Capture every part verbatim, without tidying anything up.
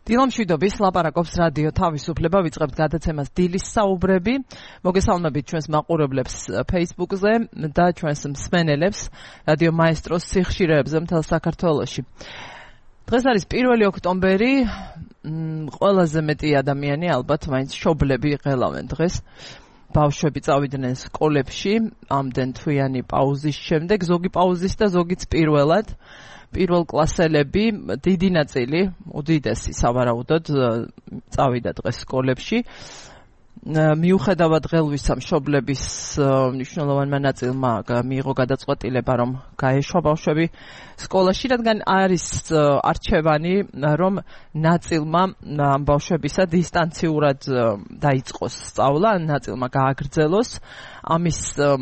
დილამშვიდობის ლაპარაკობს რადიო თავისუფლება ვიწყებთ გადაცემას დილის საუბრები. მოგესალმებით ჩვენს მაყურებლებს Facebook-ზე და ჩვენს მსმენელებს რადიო მაესტროს სიხშირეებზე მთელ საქართველოში. დღეს არის პირველი ოქტომბერი, ყველაზე მეტი ადამიანი ალბათ მაინც მშობლები ღელავენ დღეს. ბავშვები წავიდნენ სკოლებში ამდენ თვიანი პაუზის შემდეგ, ზოგი პაუზის და ზოგიც პირველად. პირველ კლასელები დიდი ნაწილი, უდიდესი სავარაუდოდ წავიდა დღეს სკოლებში. მიუხედავად ღელვისა მშობლების მნიშვნელოვანმა ნაწილმა მიიღო გადაწყვეტილება, რომ გაეშვა ბავშვები სკოლაში, რადგან არის არჩევანი, რომ ნაწილმა ამ ბავშვებისა დისტანციურად დაიწყოს სწავლა, ნაწილმა გააგრძელოს. ამის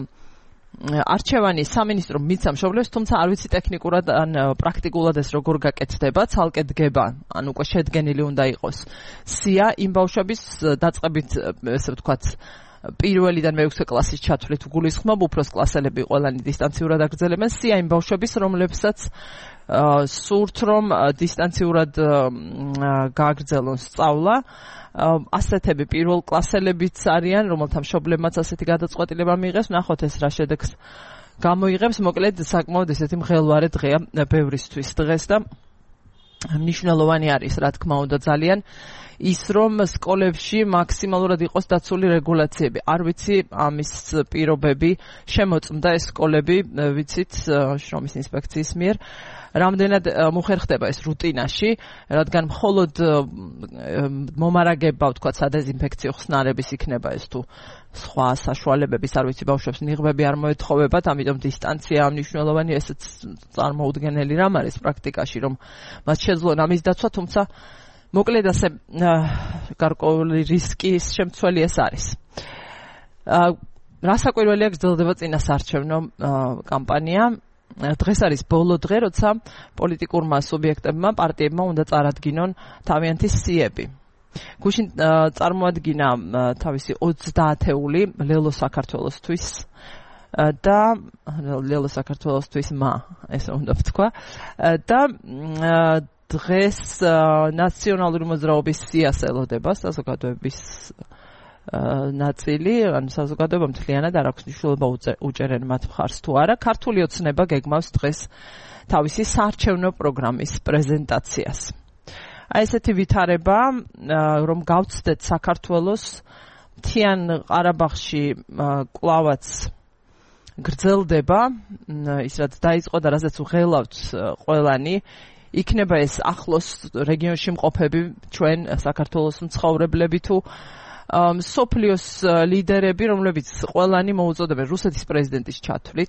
არჩევანი სამინისტრო მიცა მშობლებს, თუმცა არ ვიცი ტექნიკურად ან პრაქტიკულად ეს როგორ გაკეთდება, ცალკე დგება, ან უკვე შედგენილი უნდა იყოს სია იმ ბავშვების დაწყებით, ესე ვთქვათ, პირველიდან მეექვსე კლასის ჩათვლით გულისხმობ, უფროს კლასელები ყველანი დისტანციურად აგრძელებენ სია იმ ბავშვების, რომლებსაც სურთ, რომ დისტანციურად გააგრძელონ სწავლა. ასეთები პირველ კლასელებიც არიან, რომელთა მშობლებმაც ასეთი გადაწყვეტილება მიიღეს. ნახოთ ეს რა შედეგს გამოიღებს. მოკლედ საკმაოდ ესეთი მღელვარე დღეა ბევრისთვის დღეს და მნიშვნელოვანი არის, რა თქმა უნდა, ძალიან ის, რომ სკოლებში მაქსიმალურად იყოს დაცული რეგულაციები. არ ვიცი ამის პირობები შემოწმდა ეს სკოლები, ვიცით, შრომის ინსპექციის მიერ. რამდენად მოხერხდება ეს რუტინაში, რადგან მხოლოდ მომარაგება, ვთქვათ, სადეზინფექციო ხსნარების იქნება ეს თუ სხვა საშუალებების, არ ვიცი, ბავშვებს ნიღბები არ მოეთხოვებათ, ამიტომ დისტანცია მნიშვნელოვანი, ესეც წარმოუდგენელი რამ არის პრაქტიკაში, რომ მათ შეძლონ ამის დაცვა, თუმცა მოკლედ ასე გარკვეული რისკის შემცველი ეს არის. რასაკვირველია გრძელდება წინასაარჩევნო კამპანია. დღეს არის ბოლო დღე, როცა პოლიტიკურმა სუბიექტებმა, პარტიებმა უნდა წარადგინონ თავიანთი სიები. გუშინ წარმოადგინა თავისი ოცდაათეული ლელო საქართველოსთვის და ლელო საქართველოსთვის მა, ესე უნდა ვთქვა, და დღეს ნაციონალური მოძრაობის სიას ელოდება საზოგადოების ნაწილი, ან საზოგადოება მთლიანად არ აქვს მნიშვნელობა უჭერენ მათ მხარს თუ არა. ქართული ოცნება გეგმავს დღეს თავისი საარჩევნო პროგრამის პრეზენტაციას. აი ესეთი ვითარება, რომ გავცდეთ საქართველოს მთიან ყარაბაღში კვლავაც გრძელდება, ის რაც დაიწყო და რასაც უღელავთ ყველანი, იქნება ეს ახლოს რეგიონში მყოფები, ჩვენ საქართველოს მცხოვრებლები თუ სოფლიოს ლიდერები, რომლებიც ყველანი მოუწოდებენ რუსეთის პრეზიდენტის ჩათვლით,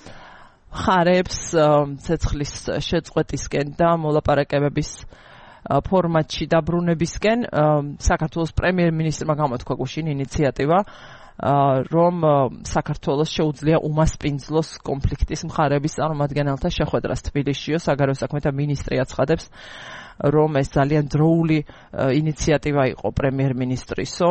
ხარებს ცეცხლის შეწყვეტისკენ და მოლაპარაკებების ფორმატში დაბრუნებისკენ. საქართველოს პრემიერ-მინისტრმა გამოთქვა გუშინ ინიციატივა, რომ საქართველოს შეუძლია უმასპინძლოს კონფლიქტის მხარების წარმომადგენელთა შეხვედრას თბილისშიო. საგარეო საქმეთა მინისტრი აცხადებს, რომ ეს ძალიან დროული ინიციატივა იყო პრემიერ-მინისტრისო.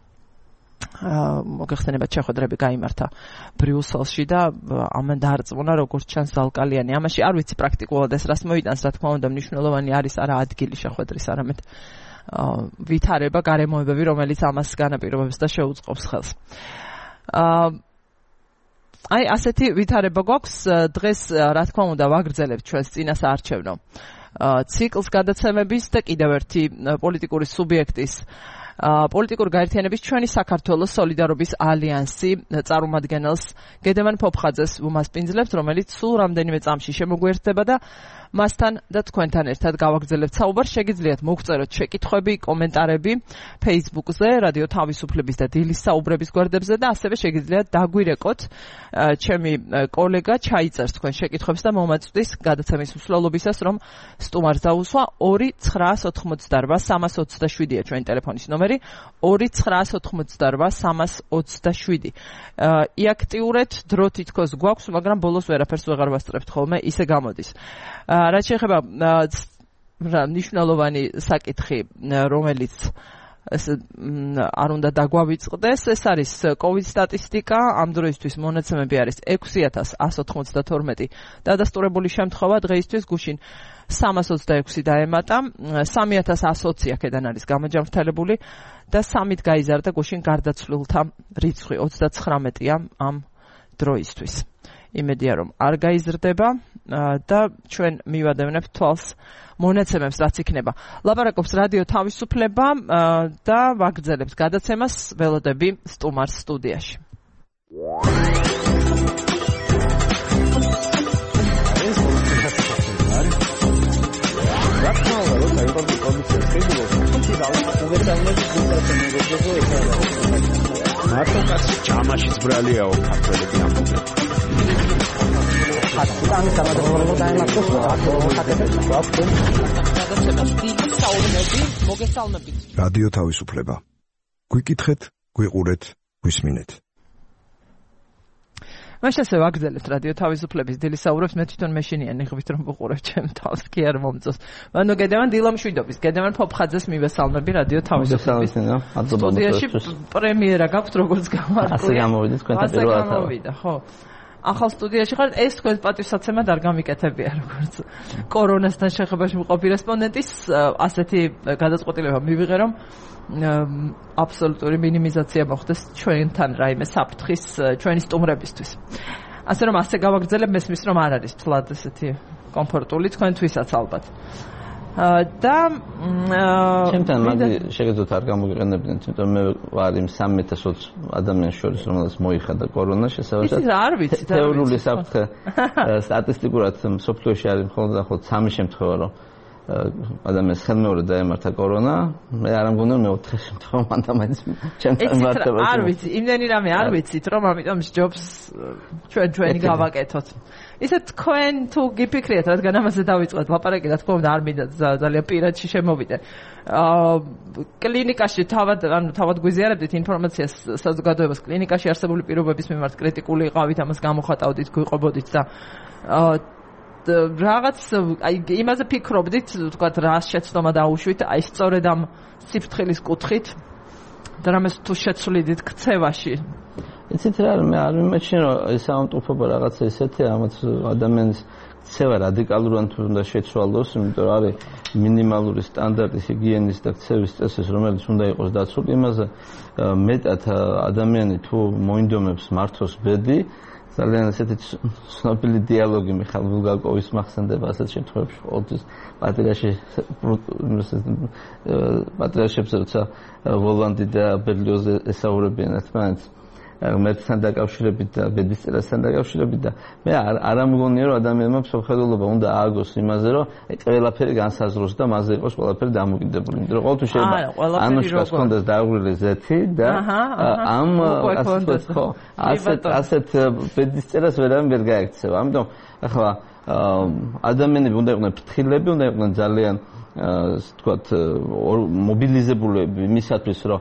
მოგეხსენებათ, შეხვედრები გაიმართა ბრიუსელში და ამან დაარწმუნა, როგორც ჩანს, ზალკალიანი. ამაში არ ვიცი პრაქტიკულად ეს რას მოიტანს, რა თქმა უნდა, მნიშვნელოვანი არის არა ადგილი შეხვედრის, არამედ ვითარება, გარემოებები, რომელიც ამას განაპირობებს და შეუწყობს ხელს. აი, ასეთი ვითარება გვაქვს დღეს, რა თქმა უნდა, ვაგრძელებთ ჩვენს წინასაარჩევნო ციკლს გადაცემების და კიდევ ერთი პოლიტიკური სუბიექტის პოლიტიკური გაერთიანების ჩვენი საქართველოს სოლიდარობის ალიანსი წარმომადგენელს გედემან ფოფხაძეს უმასპინძლებთ, რომელიც სულ რამდენიმე წამში შემოგვიერთდება და მასთან და თქვენთან ერთად გავაგრძელებთ საუბარს. შეგიძლიათ მოგწეროთ შეკითხვები, კომენტარები Facebook-ზე, რადიო თავისუფლების და დილის საუბრების გვერდებზე და ასევე შეგიძლიათ დაგვირეკოთ. ჩემი კოლეგა ჩაიწერს თქვენ შეკითხვებს და მომაწვდის გადაცემის მსვლელობისას, რომ სტუმარს დაუსვა. ორი ცხრა ოთხმოცდარვა სამას ოცდაშვიდია ჩვენი ტელეფონის ნომერი, ორი ცხრა ოთხმოცდარვა სამას ოცდაშვიდი. იაქტიურეთ, დრო თითქოს გვაქვს, მაგრამ ბოლოს ვერაფერს ვეღარ ვასწრებთ ხოლმე, ისე გამოდის. რაც შეეხება მნიშვნელოვანი საკითხი, რომელიც ეს არ უნდა დაგვავიწყდეს. ეს არის COVID სტატისტიკა. ამ დროისთვის მონაცემები არის ექვსი ათას εκατო ოცდათორმეტი დადასტურებული შემთხვევა, დღეისთვის გუშინ სამას ოცდაექვსი დაემატა, სამი ათას εκατო ოცი აქედან არის გამოჯამრთელებული და სამით გაიზარდა გუშინ გარდაცვლილთა რიცხვი, ოცდაცხრამეტია ამ დროისთვის. იმედია რომ არ გაიზრდება და ჩვენ მივადევნებთ თვალს მონაცემებს რაც იქნება. ლაპარაკობს რადიო თავისუფლება და ვაგრძელებთ გადაცემას ველოდები სტუმარს სტუდიაში. მარტო კაცი ჯამაშიც ბრალიაო ქართველები ამბობენ. რადიო თავისუფლება. გვიკითხეთ, გვიყურეთ, გვისმინეთ. მაშ ასე ვაგრძელებთ რადიო თავისუფლების დილისაურებს, მე თვითონ მეშინიანი ღვით რომ ვუყურებ ჩემ თავს კი არ მომწონს. ანუ გედევან დილამშვიდობის, გედევან ფოფხაძეს მივესალმები რადიო თავისუფლების სტუდიაში პრემიერა გაქვთ როგორც გამარკვევი. ასე გამოვიდა თქვენთან პირველად. გამოვიდა, ხო. ახალ სტუდიაში ხართ, ეს თქვენ პატივსაცემად არ გამიკეთებია როგორც კორონასთან შეხებაში მყოფი რესპონდენტის ასეთი გადაწყვეტილება მივიღე რომ აბსოლუტური მინიმიზაცია მოხდეს ჩვენთან რაიმე საფრთხის ჩვენი სტუმრებისთვის. ასე რომ ასე გავაგრძელებ, მესმის რომ არ არის თლად ესეთი კომფორტული თქვენთვისაც ალბათ. და ჩემთან მაგ შეგეძლოთ არ გამოგიყენებდნენ, თუმცა მე ვარ იმ სამი ათას ოცი ადამიანის შორის, რომელსაც მოიხადა კორონა, შესაბამისად. ის არ ვიცით, არ თეორიული საფრთხე სტატისტიკურად მსოფლიოში არის მხოლოდ ახლა სამი შემთხვევა, რომ ადამიანს ხელმეორედ დაემართა კორონა, მე არ ამგონია მეოთხე შემთხვევა მანდა მაინც ჩემთან მართება. არ ვიცი, იმდენი რამე არ ვიცით, რომ ამიტომ ჯობს ჩვენ ჩვენი გავაკეთოთ. ისე თქვენ თუ გიფიქრიათ, რადგან ამაზე დავიწყოთ ლაპარაკი, რა თქმა უნდა არ მინდა ძალიან პირადში შემოვიდე. აა კლინიკაში თავად, ანუ თავად გვიზიარებდით ინფორმაციას საზოგადოებას, კლინიკაში არსებული პირობების მიმართ კრიტიკული იყავით, ამას გამოხატავდით, გვიყვებოდით და აა რაღაც აი იმაზე ფიქრობდით, თქვათ რა შეცდომა დაუშვით, აი სწორედ ამ სიფრთხილის კუთხით და რამეს თუ შეცვლიდით ქცევაში. იცით რა, მე არ მიმაჩნია რომ ეს ამტყუპობა რაღაცა ისეთია, ამაც ადამიანის ქცევა რადიკალურად უნდა შეცვალოს, იმიტომ რომ არის მინიმალური სტანდარტის ჰიგიენის და ქცევის წესის, რომელიც უნდა იყოს დაცული, იმაზე მეტად ადამიანი თუ მოინდომებს მართოს ბედი, ძალიან ესეთი ცნობილი დიალოგი მიხაილ ბულგაკოვის მახსენდება ასეთ შემთხვევებში, ყოველთვის პატრიაში პატრიარქებს როცა ვოლანდი და ბერლიოზი ესაუბრებიან ერთმანეთს მერცთან დაკავშირებით და ბედისწერასთან დაკავშირებით და მე არ ამგონია რომ ადამიანმა მსოფლმხედველობა უნდა ააგოს იმაზე რომ ყველაფერი განსაზღვროს და მასზე იყოს ყველაფერი დამოკიდებული. იმიტომ რომ ყოველთვის შეიძლება ანოშკას კონდეს დააგვირლეს ზეთი და ამ ასეთ ასეთ ბედისწერას ვერავინ ვერ გაექცევა. ამიტომ ახლა ადამიანები უნდა იყვნენ ფრთხილები, უნდა იყვნენ ძალიან ასე ვთქვათ მობილიზებულები იმისათვის რომ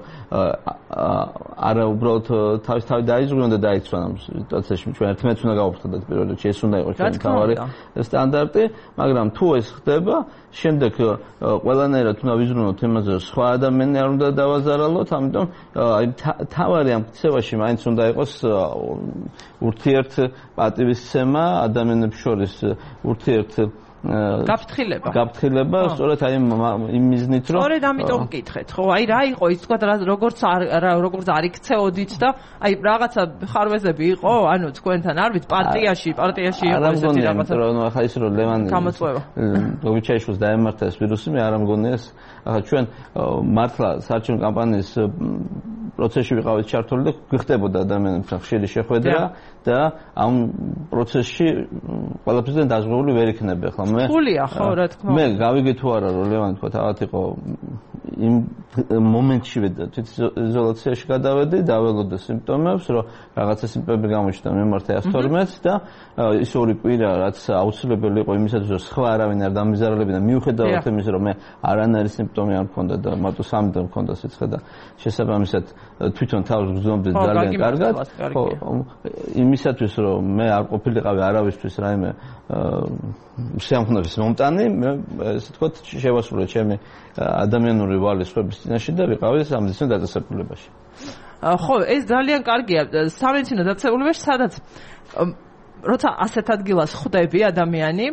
არა უბრალოდ თავის თავი დაიზღვიონ და დაიცვან ამ სიტუაციაში ჩვენ ერთმანეთს უნდა გავუფრთხილდეთ პირველ რიგში ეს უნდა იყოს ჩვენი თავარი სტანდარტი მაგრამ თუ ეს ხდება შემდეგ ყველანაირად უნდა ვიზრუნოთ იმაზე რომ სხვა ადამიანი არ უნდა დავაზარალოთ ამიტომ აი თავარი ამ ქცევაში მაინც უნდა იყოს ურთიერთ პატივისცემა ადამიანებს შორის ურთიერთ გაფრთხილება. გაფრთხილება, სწორედ აი იმ მიზნით რომ სწორედ ამიტომ ვკითხეთ, ხო, აი რა იყო ის თქვა როგორც როგორც არ იქცეოდით და აი რაღაცა ხარვეზები იყო, ანუ თქვენთან არ ვიცი, პარტიაში, პარტიაში იყო ესეთი რაღაცა. არა, რომ ახლა ის რომ ლევანი გოგიჩაიშვილს დაემართა ეს ვირუსი, მე არ ამგონია ეს. ახლა ჩვენ მართლა საარჩევნო კამპანიის პროცესში ვიყავით ჩართული და გვიხდებოდა ადამიანებთან ხშირი შეხვედრა და ამ პროცესში ყველაფერთან დაზღვეული ვერ იქნება ახლა მე ხულია ხო რა თქმა უნდა მე გავიგე თუ არა რომ ლევანი თქვა თავად იყო იმ მომენტშივე და თვითიზოლაციაში გადავედი დაველოდე სიმპტომებს რომ რაღაცა სიმპტომები გამოჩნდა მიმართა ათას თორმეტს და ის ორი კვირა რაც აუცილებელი იყო იმისათვის რომ სხვა არავინ არ დამიზარალებინა მიუხედავად იმის რომ მე არანაირი სიმპტომი არ მქონდა და მარტო სამი და მქონდა სიცხე და შესაბამისად თვითონ თავს გრძნობდი ძალიან კარგად ხო იმისათვის რომ მე არ ყოფილიყავი არავისთვის რაიმე შეამხნევის მომტანი მე ესე ვთქვათ შევასრულე ჩემი ადამიანური პარტნიორული ვალის სხვების წინაშე და ვიყავი სამედიცინო დაწესებულებაში. ხო, ეს ძალიან კარგია. სამედიცინო დაწესებულებაში, სადაც როცა ასეთ ადგილას ხვდები ადამიანი,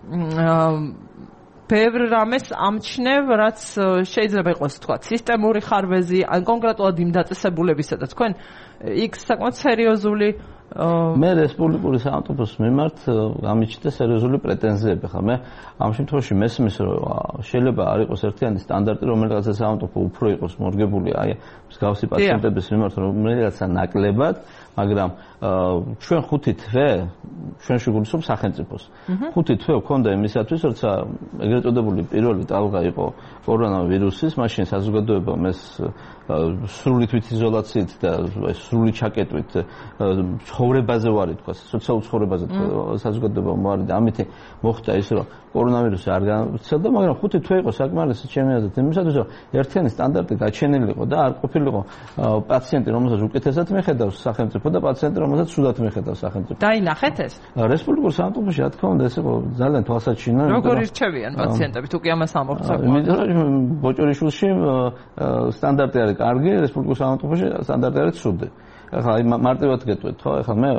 ბევრ რამეს ამჩნევ, რაც შეიძლება იყოს თქვა სისტემური ხარვეზი, ან კონკრეტულად იმ დაწესებულებისა და თქვენ იქ საკმაოდ სერიოზული მე რესპუბლიკური საავტობუსის მიმართ გამიჩნდა სერიოზული პრეტენზიები, ხა მე ამ შემთხვევაში მესმის რომ შეიძლება არ იყოს ერთიანი სტანდარტი, რომელიღაცა საავტობუსო უფრო იყოს მორგებული აი მსგავსი პაციენტების მიმართ, რომელიღაცა ნაკლებად, მაგრამ ჩვენ ხუთი თვე ჩვენში გულისხმობ სახელმწიფოს. ხუთი თვე გვქონდა იმისათვის, როცა ეგრეთ წოდებული პირველი ტალღა იყო კორონავირუსის, მაშინ საზოგადოებამ ეს სრული თვითიზოლაციით და სრული ჩაკეტვით ცხოვრებაზე ვარი თქვა, სოციალურ ცხოვრებაზე საზოგადოება მოარი და ამით მოხდა ის, რომ კორონავირუსი არ გავრცელდა, მაგრამ ხუთი თვე იყო საკმარისი ჩემი აზრით იმისათვის, რომ ერთიანი სტანდარტი გაჩენილიყო და არ ყოფილიყო პაციენტი, რომელსაც უკეთესად მიხედავს სახელმწიფო და პაციენტი, რომელსაც სულად მიხედავს სახელმწიფო. დაინახეთ ეს? რესპუბლიკურ საავტობუსში, რა თქმა უნდა, ეს იყო ძალიან თვალსაჩინო. როგორ ირჩევიან პაციენტები, თუ კი ამას ამბობთ საკმაოდ? იმიტომ რომ ბოჭორიშვილში სტანდარტი არის კარგი, რესპუბლიკურ საავტობუსში სტანდარტი არის ცუდი. ახლა მარტივად გეტყვით, ხო? ახლა მე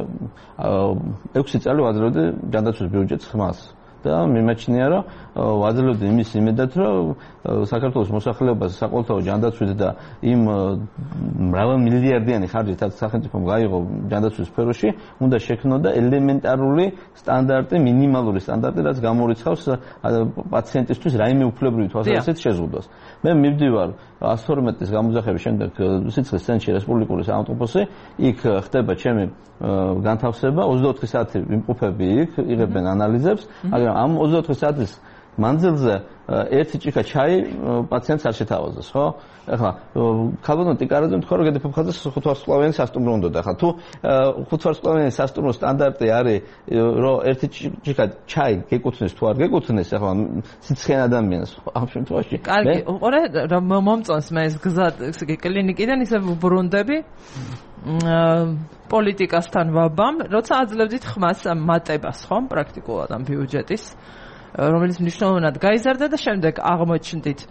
ექვსი წელი ვაძლევდი ჯანდაცვის ბიუჯეტს ხმას. და მიმაჩნია რომ ვაძლევდი იმის იმედად რომ საქართველოს მოსახლეობას საყოველთაო ჯანდაცვით და იმ მრავალმილიარდიანი ხარჯით რაც სახელმწიფომ გაიღო ჯანდაცვის სფეროში უნდა შექმნოდა ელემენტარული სტანდარტი, მინიმალური სტანდარტი, რაც გამორიცხავს პაციენტისთვის რაიმე უფლებრივი თვალსაზრისით შეზღუდვას. მე მივდივარ ათს თორმეტის გამოძახების შემდეგ სიცხის ცენტრში რესპუბლიკური საავტობუსი, იქ ხდება ჩემი განთავსება, ოცდაოთხი საათი ვიმყოფები იქ, იღებენ ანალიზებს, მაგრამ ამ ოცდაოთხი საათის მანძილზე ერთი ჭიქა ჩაი პაციენტს არ შეთავაზეს, ხო? ახლა ქალბატონ ტიკარაძემ თქვა რომ გედეფებხაძეს ხუთვარსკვლავიანი სასტუმრო უნდა. ახლა თუ ხუთვარსკვლავიანი სასტუმრო სტანდარტი არის რომ ერთი ჭიქა ჩაი გეკუთვნის თუ არ გეკუთვნის, ახლა სიცხიან ადამიანს ამ შემთხვევაში. კარგი, უყურე რომ მომწონს მე ეს გზა კლინიკიდან ისე ვუბრუნდები პოლიტიკასთან ვაბამ, როცა აძლევდით ხმას მატებას, ხო, პრაქტიკულად ამ ბიუჯეტის, რომელიც მნიშვნელოვნად გაიზარდა და შემდეგ აღმოჩნდით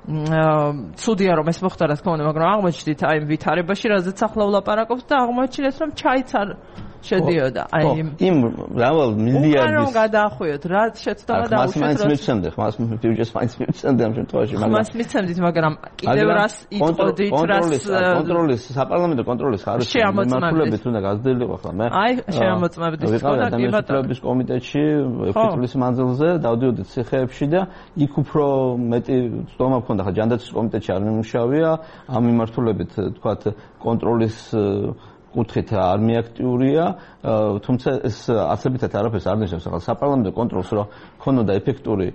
ცუდია რომ ეს მოხდა, რა თქმა უნდა, მაგრამ აღმოჩნდით აი იმ ვითარებაში, რაზეც ახლა ვლაპარაკობთ და აღმოჩნდეთ რომ ჩაიც არ შედიოდა. აი იმ მრავალ მილიარდის უკან გადაახვიოთ, რა შეცდომა და უშუალოდ მას მიცემდე, მას ბიუჯეტს მაინც მიცემდე ამ შემთხვევაში, მაგრამ მას მიცემდით, მაგრამ კიდევ რას იტყოდით, რას კონტროლის, საპარლამენტო კონტროლის ხარისხი მიმართულებით უნდა გაზრდილიყო ახლა მე. აი, შეამოწმებდით თქვა და კი ბატონო კომიტეტში ექვსი მანძილზე დავდიოდით ციხეებში და იქ უფრო მეტი ცდომა მქონდა, ხა ჯანდაცვის კომიტეტში არ მიმუშავია, ამ მიმართულებით თქვა კონტროლის კუთხით არ მიაქტიურია, თუმცა ეს ასებითად არაფერს არ ნიშნავს. ახლა საპარლამენტო კონტროლს რო ქონოდა ეფექტური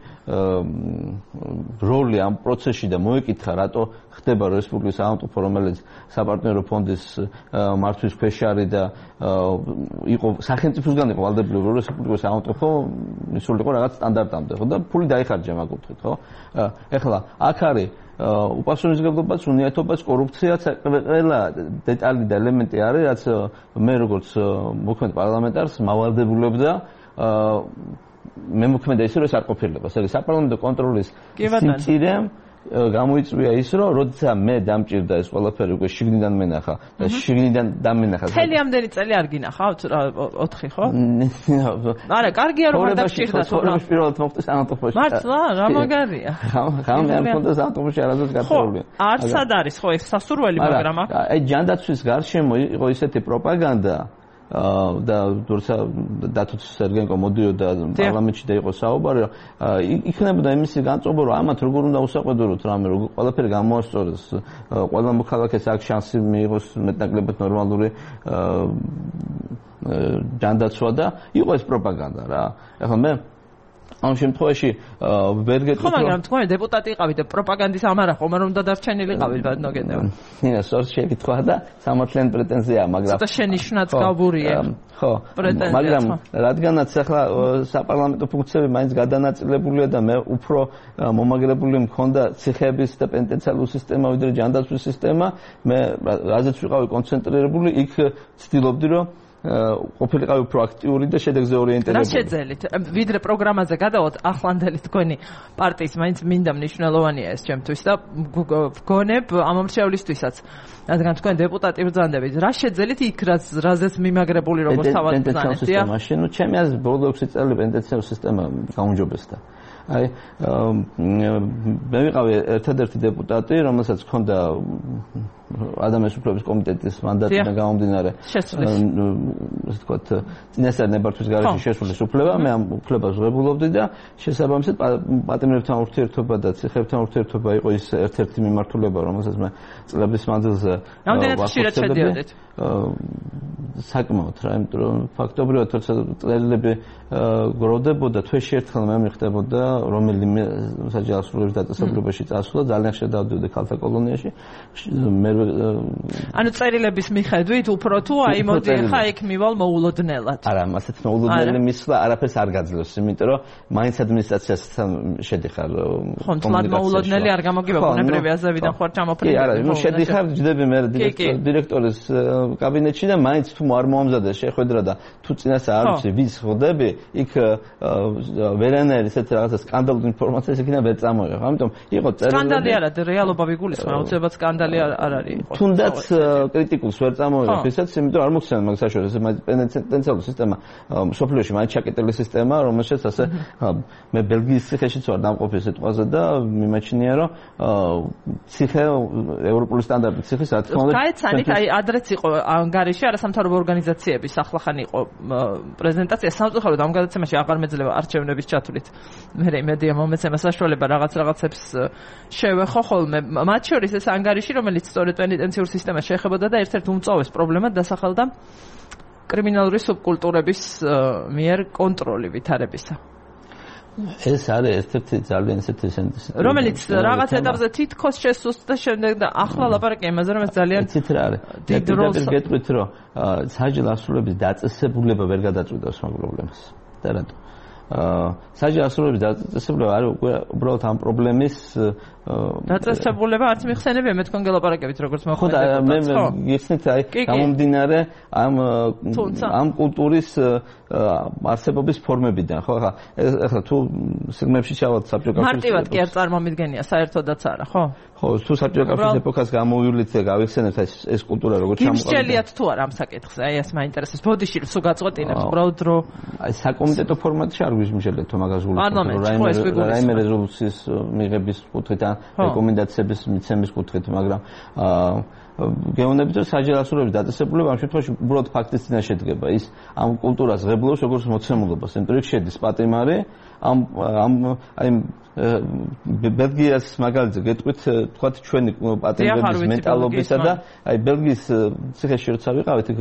როლი ამ პროცესში და მოეკითხა, რატო ხდება რესპუბლიკის საავტოფო, რომელიც საპარტნიორო ფონდის მართვის ქვეშ არის და იყო სახელმწიფოსგან იყო ვალდებული რომ რესპუბლიკის საავტოფო მისულიყო რაღაც სტანდარტამდე, ხო და ფული დაიხარჯა მაგ კუთხით, ხო? ეხლა აქ არის უპასუხისმგებლობაც, უნიათობაც, კორუფციაც, ყველა დეტალი და ელემენტი არის, რაც მე როგორც მოქმედ პარლამენტარს მავალდებულებდა მე მოქმედა ისე რომ ეს არ ყოფილიყო. ესე იგი საპარლამენტო კონტროლის სიჭირემ გამოიწვია ის, რომ როცა მე დამჭირდა ეს ყველაფერი უკვე შიგნიდან მენახა და შიგნიდან დამენახა. მთელი ამდენი წელი არ გინახავთ, ოთხი ხო? არა, კარგია რომ არ დაგჭირდა თუ რა. პირველად მოხდა საავტოფოში. მართლა, რა მაგარია. ხამ მე არ მქონდა საავტოფოში არასდროს გაწეული. არც სად არის ხო ეს სასურველი, მაგრამ აქ აი ჯანდაცვის გარშემო იყო ისეთი პროპაგანდა და როცა დათო სერგენკო მოდიოდა პარლამენტში და იყო საუბარი, იქნებოდა იმისი განწყობა, რომ ამათ როგორ უნდა უსაყვედუროთ რამე, როგორ ყველაფერი გამოასწორეს, ყველა მოქალაქეს აქ შანსი მიიღოს მეტნაკლებად ნორმალური ჯანდაცვა და იყო ეს პროპაგანდა რა. ახლა მე ამ შემთხვევაში ვერ გეტყვით რომ ხო, მაგრამ თქვენ დეპუტატი იყავით და პროპაგანდის ამარა ხომ არ უნდა დარჩენილიყავით ბატონო გენდევა. ნინა სორს შეგითხრა და სამართლიანი პრეტენზია, მაგრამ ცოტა შენიშვნაც გავბურიე. ხო, მაგრამ რადგანაც ახლა საპარლამენტო ფუნქციები მაინც გადანაწილებულია და მე უფრო მომაგრებული მქონდა ციხეების და პენიტენციარული სისტემა ვიდრე ჯანდაცვის სისტემა, მე რაზეც ვიყავი კონცენტრირებული, იქ ცდილობდი რომ ყოფილიყავი პროაქტიული და შედეგზე ორიენტირებული. რა შეძელით? ვიდრე პროგრამაზე გადავოთ, ახლანდელი თქვენი პარტიის მაინც მინდა მნიშვნელოვანია ეს ჩემთვის და ვგონებ ამ მრჩევლისთვისაც, რადგან თქვენ დეპუტატი ბრძანდებით, რა შეძელით იქ რაზეც მიმაგრებული როგორც თავად ბრძანეთ? სისტემაში, ნუ ჩემი აზრით ბოლო ექვსი წელი პენტენციურ სისტემა გაუმჯობესდა. აი მე ვიყავი ერთადერთი დეპუტატი, რომელსაც ჰქონდა ადამიანის უფლებების კომიტეტის მანდატი და გამომდინარე ასე ვთქვათ წინასწარ ნებართვის გარეშე შესulis უფლება, მე ამ უფლებას ვღებულობდი და შესაბამისად პატიმრებთან ურთიერთობა და ციხეებთან ურთიერთობა იყო ის ერთ-ერთი მიმართულება, რომელსაც მე წლების მანძილზე რამდენად ხშირად შედიოდეთ? საკმაოდ რა, იმიტომ რომ ფაქტობრივად თორსა წელები გროვდებოდა, თვეში ერთხელ მე მიხდებოდა რომელიმე საჯარო სრულების დაწესებულებაში წასვლა, ძალიან ხშირად დავდიოდი ქალთა კოლონიაში. მე ანუ წერილების მიხედვით უფრო თუ აი მოდი ხა იქ მივალ მოულოდნელად. არა, ასეთ მოულოდნელი მისვლა არაფერს არ გაძლევს, იმიტომ რომ მაინც ადმინისტრაციასთან შედიხარ. ხო, თლად მოულოდნელი არ გამოგივა ბუნებრივი აზრებიდან ხوار ჩამოფრინდი. კი, არა, ნუ შედიხარ, ჯდები მე დირექტორის კაბინეტში და მაინც თუ არ მოამზადე შეხვედრა და თუ წინასწარ არ ვიცი ვის ხვდები, იქ ვერანაირი ესეთ რაღაცა სკანდალურ ინფორმაციას იქიდან ვერ წამოიღო. ამიტომ იყო წერილები. სკანდალი არა, რეალობა ვიგულისხმე, აუცილებლად სკანდალი არ არის. თუნდაც კრიტიკულს ვერ წამოიღებ ისაც, იმიტომ არ მოგხსენა მაგ საშუალებას, ეს პენტენციალური სისტემა სოფლიოში მაინც ჩაკეტილი სისტემა, რომელშიც ასე მე ბელგიის ციხეშიც ვარ დამყოფი სიტყვაზე და მიმაჩნია, რომ ციხე ევროპული სტანდარტის ციხის რა თქმა უნდა. გაეცანით, აი ადრეც იყო ანგარიში არასამთავრობო ორგანიზაციების ახლახან იყო პრეზენტაცია სამწუხაროდ ამ გადაცემაში აღარ მეძლევა არჩევნების ჩათვლით. მე იმედია მომეცემა საშუალება რაღაც რაღაცებს შევეხო ხოლმე. მათ შორის ეს ანგარიში, რომელიც სწორედ პენტენციურ სისტემას შეეხებოდა და ერთ-ერთ უმწოვეს პრობლემად დასახელდა კრიმინალური სუბკულტურების მიერ კონტროლი ვითარებისა. ეს არის ერთ-ერთი ძალიან ესეთი სენტენცია, რომელიც რაღაც ეტაპზე თითქოს შესუსტდა შემდეგ და ახლა ლაპარაკი იმაზე, რომ ეს ძალიან ცით რა არის. დიდ როლს გეტყვით, რომ საჯარო ასრულების დაწესებულება ვერ გადაწყვეტავს მაგ პრობლემას. და რატო? საჯარო ასრულების დაწესებულება არის უბრალოდ ამ პრობლემის დაწესებულება არც მიხსენებია, მე თქვენ გელაპარაკებით როგორც მოხდა. ხო, მე გიხსნით აი გამომდინარე ამ ამ კულტურის არსებობის ფორმებიდან, ხო? ახლა ახლა თუ სიგნებში ჩავალთ საბჭოთა კავშირის მარტივად კი არ წარმომიდგენია, საერთოდაც არა, ხო? ხო, თუ საბჭოთა კავშირის ეპოქას გამოვივლით და გავიხსენებთ ეს კულტურა როგორ ჩამოყალიბდა. გიმსჯელიათ თუ არა ამ საკითხს? აი ეს მაინტერესებს. ბოდიში სულ გაწყვეტინებს უბრალოდ რო აი საკომიტეტო ფორმატში არ გვიმსჯელიათ თუ მაგას გულისხმობ, რაიმე რეზოლუციის მიღების კუთხით ან რეკომენდაციების მიცემის კუთხით, მაგრამ გეუბნებით, რომ საჯარო ასრულების დაწესებულება ამ შემთხვევაში უბრალოდ ფაქტის წინაშე დგება. ის ამ კულტურას ღებულობს როგორც მოცემულობას, იმიტომ რომ შედის პატიმარი ამ ამ აი ბელგიას მაგალითზე გეტყვით, თქვათ ჩვენი პატიმრების მენტალობისა და აი ბელგიის ციხეში როცა ვიყავით, იქ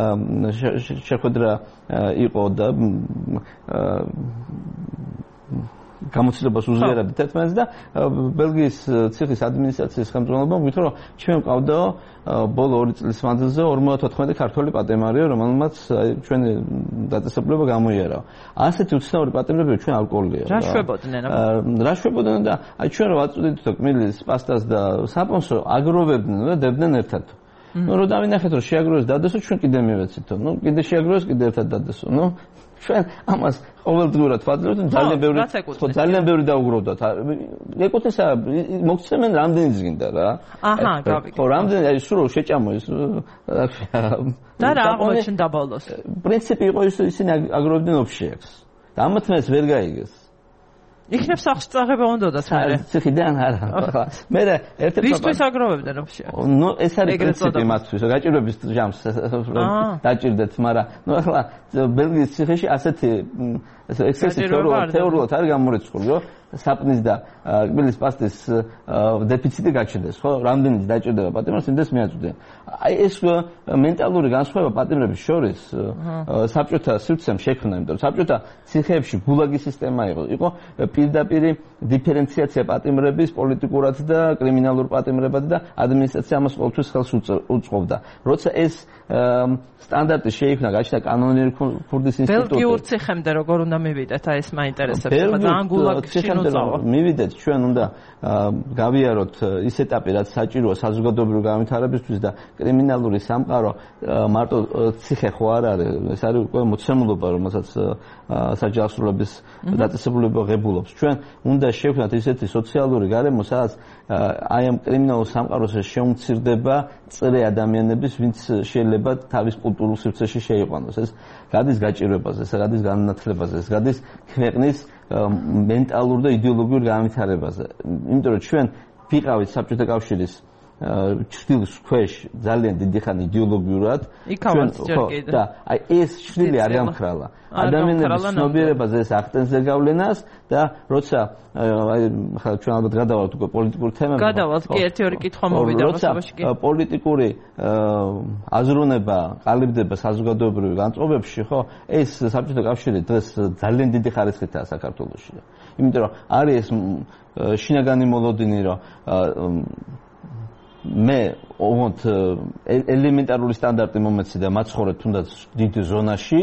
შეხვედრა იყო და გამოცდილებას უზიარებდით ერთმანეთს და ბელგიის ციხის ადმინისტრაციის ხელმძღვანელობამ გვითხრა, რომ ჩვენ მყავდა ბოლო ორი წლის მანძილზე ორმოცდათოთხმეტი ქართველი პატიმარია, რომელმაც ჩვენი დაწესებულება გამოიარა. ასეთი უცნაური პატიმრები ჩვენ არ გყოლია. რა შვებოდნენ? რა შვებოდნენ და აი ჩვენ რა ვაწვდით კმილის, პასტას და საპონს აგროვებდნენ და დებდნენ ერთად. ნუ რომ დავინახეთ, რომ შეაგროვეს დადასო, ჩვენ კიდე მივეცითო. ნუ კიდე შეაგროვეს, კიდე ერთად დადასო. ნუ ჩვენ ამას ყოველდღურად ვაძლევთ, ძალიან ბევრი ხო ძალიან ბევრი დაუგროვდათ. ეკუთვნის მოგცემენ რამდენიც გინდა რა. აჰა, გავიგე. ხო, რამდენი აი სულ შეჭამო ის. და რა აღმოჩნდა ბოლოს? პრინციპი იყო ის, ისინი აგროვებდნენ ოფშიებს. და ამათ მე ვერ გაიგეს. იქნებ სახში წაღება უნდოდა საერთოდ. ციხიდან არა. მე ერთ-ერთი ვისთვის აგროვებდნენ ოფშიებს? ნუ ეს არის პრინციპი მათთვის, გაჭირვების ჟამს დაჭირდეთ, მაგრამ ნუ ახლა ბელგიის ციხეში ასეთი ექსესი თეორიულად არის გამორიცხული, რომ საპნის და კბილის პასტის დეფიციტი გაჩნდეს, ხო? რამდენიც დაჭირდება პატიმრებს, იმდენს მიაწვდიან. აი ეს მენტალური განსხვავება პატიმრების შორის საბჭოთა სივრცემ შექმნა, იმიტომ რომ საბჭოთა ციხეებში გულაგის სისტემა იყო. იყო პირდაპირი დიფერენციაცია პატიმრების პოლიტიკურად და კრიმინალურ პატიმრებად და ადმინისტრაცია ამას ყოველთვის ხელს უწყობდა. როცა ეს სტანდარტი შეიქმნა, გაჩნდა კანონიერი ქურდის ინსტიტუტი. ბელგიურ ციხემდე როგორ უნდა მივიდეთ? აი ეს მაინტერესებს. ძალიან გულაგში უწავა. მივიდეთ ჩვენ უნდა გავიაროთ ის ეტაპი, რაც საჭიროა საზოგადოებრივი განვითარებისთვის და კრიმინალური სამყარო მარტო ციხე ხო არ არის, ეს არის უკვე მოცემულობა, რომელსაც საჯავსროების დაწესებულება ღებულობს. ჩვენ უნდა შევქმნათ ისეთი სოციალური გარემო, სადაც აი ამ კრიმინალურ სამყაროს შეუმცირდება წრე ადამიანების, ვინც შეიძლება თავის კულტურულ სივრცეში შეიყვანოს. ეს გადის გაჭირვებაზე, ეს გადის განათლებაზე, ეს გადის ქვეყნის მენტალურ და იდეოლოგიურ განვითარებაზე. იმიტომ რომ ჩვენ ვიყავით საბჭოთა კავშირის ჩრდილის ქვეშ ძალიან დიდი ხანი იდეოლოგიურად და აი ეს ჩრდილი არ გამხრალა. ადამიანების ცნობიერებაზე ეს ახდენზე გავლენას და როცა აი ხა ჩვენ ალბათ გადავალთ უკვე პოლიტიკურ თემებზე. გადავალთ კი ერთი ორი კითხვა მოვიდა მოსაბაში კი. პოლიტიკური აზროვნება ყალიბდება საზოგადოებრივ განწყობებში, ხო? ეს საბჭოთა კავშირი დღეს ძალიან დიდი ხარისხითაა საქართველოში. იმიტომ რომ არის ეს შინაგანი მოლოდინი, რომ მე ოღონდ ელემენტარული სტანდარტი მომეცი და მაცხოვრე თუნდაც დიდ ზონაში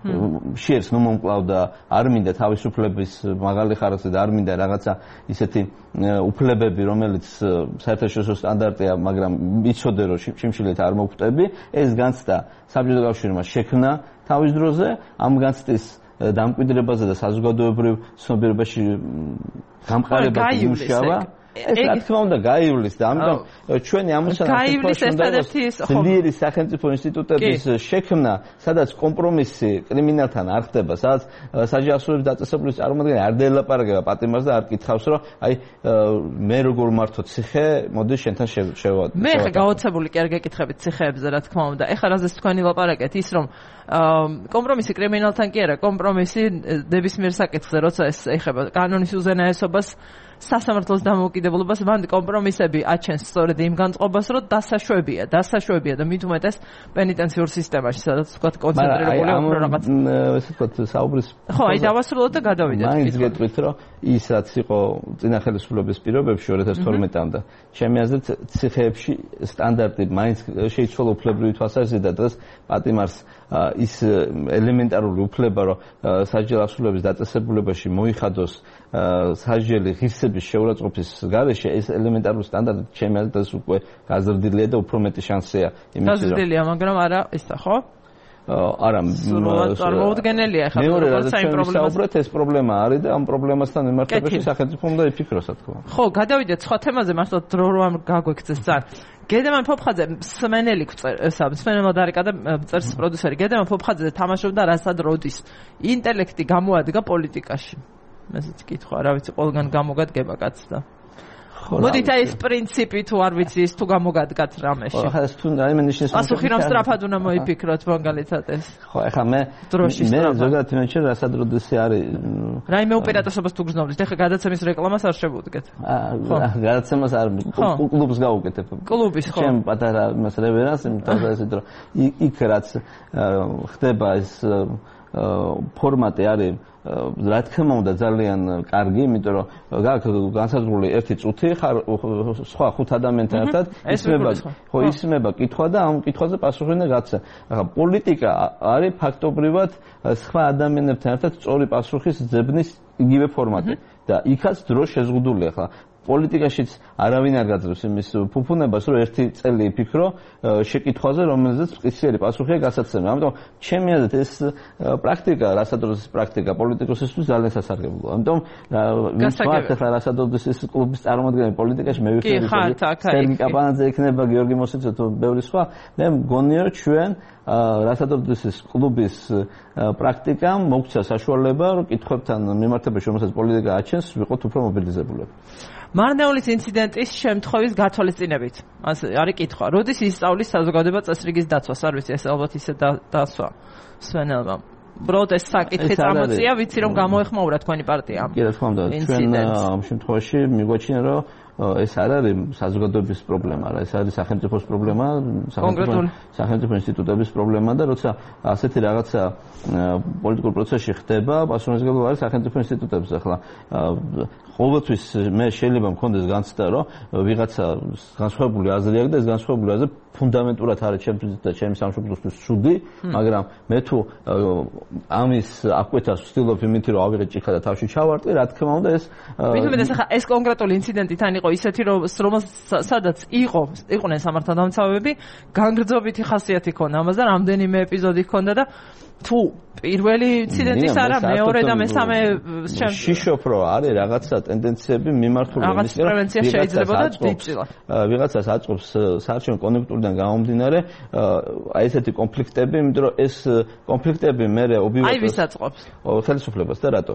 შეერს ნუ მომკლავდა არ მინდა თავისუფლების მაღალი ხარისხი და არ მინდა რაღაცა ისეთი უფლებები რომელიც საერთაშორისო სტანდარტია მაგრამ მიცოდე რომ შიმშილით არ მოგხვდები ეს განცდა საბჭოთა კავშირმა შექმნა თავის დროზე ამ განცდის დამკვიდრებაზე და საზოგადოებრივ ცნობიერებაში გამყარებაზე იმუშავა ეს რა თქმა უნდა გაივლის და ამიტომ ჩვენი ამოცანა ძლიერი სახელმწიფო ინსტიტუტების შექმნა, სადაც კომპრომისი კრიმინალთან არ ხდება, სადაც საჯავსროების დაწესებულის წარმომადგენელი არ დაელაპარაკება პატიმარს და არ კითხავს, რომ აი მე როგორ მართო ციხე, მოდი შენთან შევავდე. მე ხა გაოცებული კი არ გეკითხებით ციხეებზე, რა თქმა უნდა. ეხლა რაზეც თქვენი ლაპარაკეთ ის რომ კომპრომისი კრიმინალთან კი არა, კომპრომისი ნებისმიერ საკითხზე, როცა ეს ეხება კანონის უზენაესობას სასამართლოს დამოუკიდებლობას მან კომპრომისები აჩენს სწორედ იმ განწყობას, რომ დასაშვებია, დასაშვებია და მით უმეტეს პენიტენციურ სისტემაში, სადაც ვთქვათ კონცენტრირებულია უფრო რაღაც. ესე ვთქვათ, საუბრის ხო, აი დავასრულოთ და გადავიდეთ. მაინც გეტყვით, რომ ის რაც იყო წინა ხელისუფლების პირობებში ორი ათას თორმეტამდე, ჩემი აზრით, ციხეებში სტანდარტი მაინც შეიცვალა უფლებრივი თვალსაზრისით და დღეს პატიმარს ის ელემენტარული უფლება, რომ საჯავსროების დაწესებულებაში მოიხადოს საჯელი ღირსების შეურაცხყოფის გარეშე ეს ელემენტარული სტანდარტი ჩემი აზრით უკვე გაზრდილია და უფრო მეტი შანსია იმის რომ გაზრდილია, მაგრამ არა ესა, ხო? არა, წარმოუდგენელია ხა მეორე რაზეც ვისაუბრეთ, ეს პრობლემა არის და ამ პრობლემასთან მიმართებაში სახელმწიფო უნდა იფიქროს, რა თქმა უნდა. ხო, გადავიდეთ სხვა თემაზე, მართლა დრო რო ამ გაგვექცეს ძალიან. გედემან ფოფხაძე სმენელი ესა სმენელმა დარეკა და წერს პროდიუსერი გედემან ფოფხაძე თამაშობდა რასად როდის ინტელექტი გამოადგა პოლიტიკაში. ესეც კითხვა, რა ვიცი, ყველგან გამოგადგება კაც და მოდით აი ეს პრინციპი თუ არ ვიცი ის თუ გამოგადგათ რამეში. ხო, ახლა ეს თუ რაიმე ნიშნის პასუხი რომ სწრაფად უნდა მოიფიქროთ მაგალითად ეს. ხო, ახლა მე მე ზოგადად იმეჩი რასად როდესი არის რაიმე უპირატესობას თუ გრძნობთ, ახლა გადაცემის რეკლამას არ შევუდგეთ. ხო, გადაცემას არ კლუბს გავუკეთებ. კლუბის ხო. ჩემ პატარა იმას რევერანს, იმიტომ რომ ესეთ რომ იქ რაც ხდება ეს ფორმატი არის რა თქმა უნდა ძალიან კარგი, იმიტომ რომ გაქვს განსაზღვრული ერთი წუთი, ხარ სხვა ხუთ ადამიანთან ერთად ისმება, ხო ისმება კითხვა და ამ კითხვაზე პასუხი უნდა გაცე. ახლა პოლიტიკა არის ფაქტობრივად სხვა ადამიანებთან ერთად სწორი პასუხის ძებნის იგივე ფორმატი და იქაც დრო შეზღუდულია. ახლა პოლიტიკაშიც არავინ არ გაძლევს იმის ფუფუნებას, რომ ერთი წელი იფიქრო შეკითხვაზე, რომელზეც მყისიერი პასუხია გასაცემი. ამიტომ ჩემი აზრით ეს პრაქტიკა, რასადროდის პრაქტიკა პოლიტიკოსისთვის ძალიან სასარგებლოა. ამიტომ ვინც ახლა რასადროდის ეს კლუბის წარმომადგენელი პოლიტიკაში მე ვიხდი, სერგი კაპანაძე იქნება, გიორგი მოსიცე თუ ბევრი სხვა, მე მგონია რომ ჩვენ რასადროდის ეს კლუბის პრაქტიკამ მოგცა საშუალება, რომ კითხვებთან მიმართებაში, რომელსაც პოლიტიკა აჩენს, ვიყოთ უფრო მობილიზებულები. მარნეულის ინციდენტის შემთხვევის გათვალისწინებით. ასე არის კითხვა. როდის ისწავლის საზოგადოება წესრიგის დაცვას? არ ვიცი, ეს ალბათ ისე დაცვა სვენელმა. უბრალოდ ეს საკითხი წამოწია, ვიცი რომ გამოეხმაურა თქვენი პარტია. კი, რა თქმა უნდა, ჩვენ ამ შემთხვევაში მიგვაჩნია, რომ ეს არ არის საზოგადოების პრობლემა, რა, ეს არის სახელმწიფოს პრობლემა, სახელმწიფო ინსტიტუტების პრობლემა და როცა ასეთი რაღაცა პოლიტიკურ პროცესში ხდება, პასუხისმგებლობა არის სახელმწიფო ინსტიტუტებს. ახლა ყოველთვის მე შეიძლება მქონდეს განცდა, რომ ვიღაცა განსხვავებული აზრი აქვს და ეს განსხვავებული აზრი ფუნდამენტურად არის ჩემთვის და ჩემი სამშობლოსთვის ცუდი, მაგრამ მე თუ ამის აკვეთას ვცდილობ იმით, რომ ავიღე ჭიქა და თავში ჩავარტყი, რა თქმა უნდა ეს ვიდრე ახლა ეს კონკრეტული ინციდენტი თან იყო ისეთი, რომ სადაც იყო იყვნენ სამართალდამცავები, განგრძობითი ხასიათი ქონდა ამას და რამდენიმე ეპიზოდი ქონდა და თუ პირველი ინციდენტის არა მეორე და მესამე შიშოფ რო არის რაღაცა ტენდენციები მიმართული იმის რომ პრევენცია შეიძლება და დიდწილად ვიღაცას აწყობს საარჩევნო კონიუნქტურიდან გამომდინარე აი ესეთი კონფლიქტები, იმიტომ რომ ეს კონფლიქტები მე ობიექტად აი ვის აწყობს ხელისუფლებას და რატო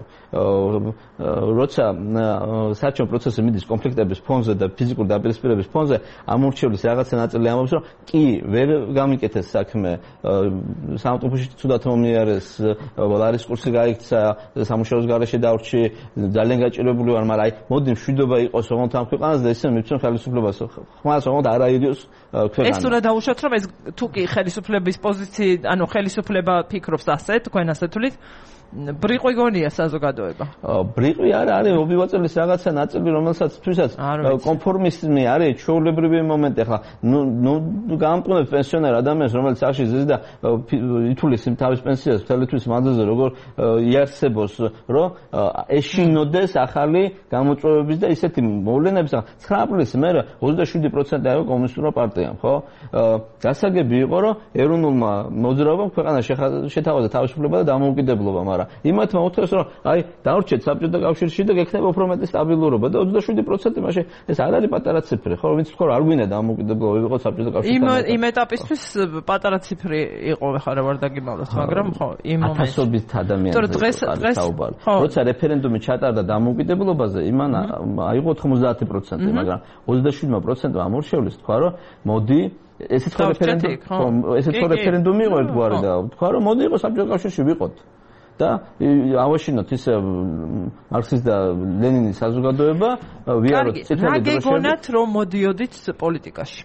როცა საარჩევნო პროცესი მიდის კონფლიქტების ფონზე და ფიზიკური დაპირისპირების ფონზე ამორჩევლის რაღაცა ნაწილი ამბობს რომ კი ვერ გამიკეთეს საქმე სამწყობში ცუდად მომიარეს ლარის კურსი გაიქცა სამუშაოს გარეშე დავრჩი ძალიან გაჭირებული ვარ მაგრამ აი მოდი მშვიდობა იყოს ოღონდ ამ ქვეყანას და ისე მივცემ ხელისუფლებას ხმას ოღონდ არ აიდიოს ქვეყანა ეს უნდა დაუშვათ რომ ეს თუ კი ხელისუფლების პოზიცია ანუ ხელისუფლება ფიქრობს ასე თქვენ ასე თulit ბრიყვი გონია საზოგადოება. ბრიყვი არ არის ობივაწელის რაღაცა ნაწილი, რომელსაც თვითონ კონფორმიზმი არის, ჩვეულებრივი მომენტი. ახლა ნუ ნუ გამომწონებს პენსიონერ ადამიანს, რომელიც არში ზის და ითulis თავის პენსიას მთელთვის მანძილზე როგორ იარსებოს, რომ ეშინოდეს ახალი გამოწვევების და ისეთი მოვლენების. ცხრა აპრილის მერე ოცდაშვიდი პროცენტი აიღო კომუნისტურმა პარტიამ, ხო? გასაგები იყო, რომ ეროვნულმა მოძრაობამ ქვეყანა შეთავაზა თავისუფლება და დამოუკიდებლობა. იმათმა უთხრეს რომ აი დავრჩეთ საბჭოთა კავშირში და გექნება უფრო მეტი სტაბილურობა და ოცდაშვიდი პროცენტი მაშინ ეს არ არის პატარა ციფრი ხო ვინც თქო არ გვინდა დამოუკიდებლობა ვიყოთ საბჭოთა კავშირთან იმ ეტაპისთვის პატარა ციფრი იყო ხარ რა ვარ დაგიმალოთ მაგრამ ხო იმ მომენტში ათასობით ადამიანზე საუბარი როცა რეფერენდუმი ჩატარდა დამოუკიდებლობაზე იმან აიღო ოთხმოცდაათი პროცენტი მაგრამ ოცდაშვიდმა პროცენტმა ამორჩევლის თქვა რომ მოდი ესეც ხო რეფერენდუმი ესეც ხო რეფერენდუმი იყო ერთგვარი და თქვა რომ მოდი იყო საბჭოთა კავშირში ვიყოთ და ავაშინოთ ისე მარქსის და ლენინის საზოგადოება ვიაროთ წითელი დროშები. რა გეგონათ რომ მოდიოდით პოლიტიკაში?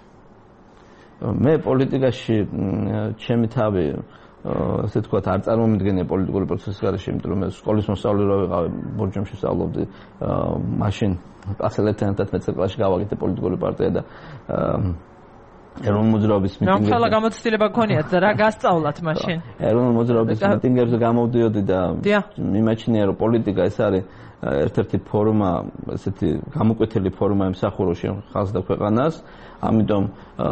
მე პოლიტიკაში ჩემი თავი ასე თქვათ არ წარმომიდგენია პოლიტიკური პროცესის გარეშე, იმიტომ რომ მე სკოლის მოსწავლე რო ვიყავი, ბორჯომში სწავლობდი, მაშინ ასელეთთან ერთად მეცხრე კლასში გავაკეთე პოლიტიკური პარტია და ეროვნულ მოძრაობის მიტინგებზე. რა ხალხა გამოცდილება გქონიათ და რა გასწავლათ მაშინ? ეროვნულ მოძრაობის მიტინგებზე გამოვდიოდი და მიმაჩნია რომ პოლიტიკა ეს არის ერთ-ერთი ფორმა, ესეთი გამოკვეთილი ფორმა ემსახუროს ხალხს და ქვეყანას, ამიტომ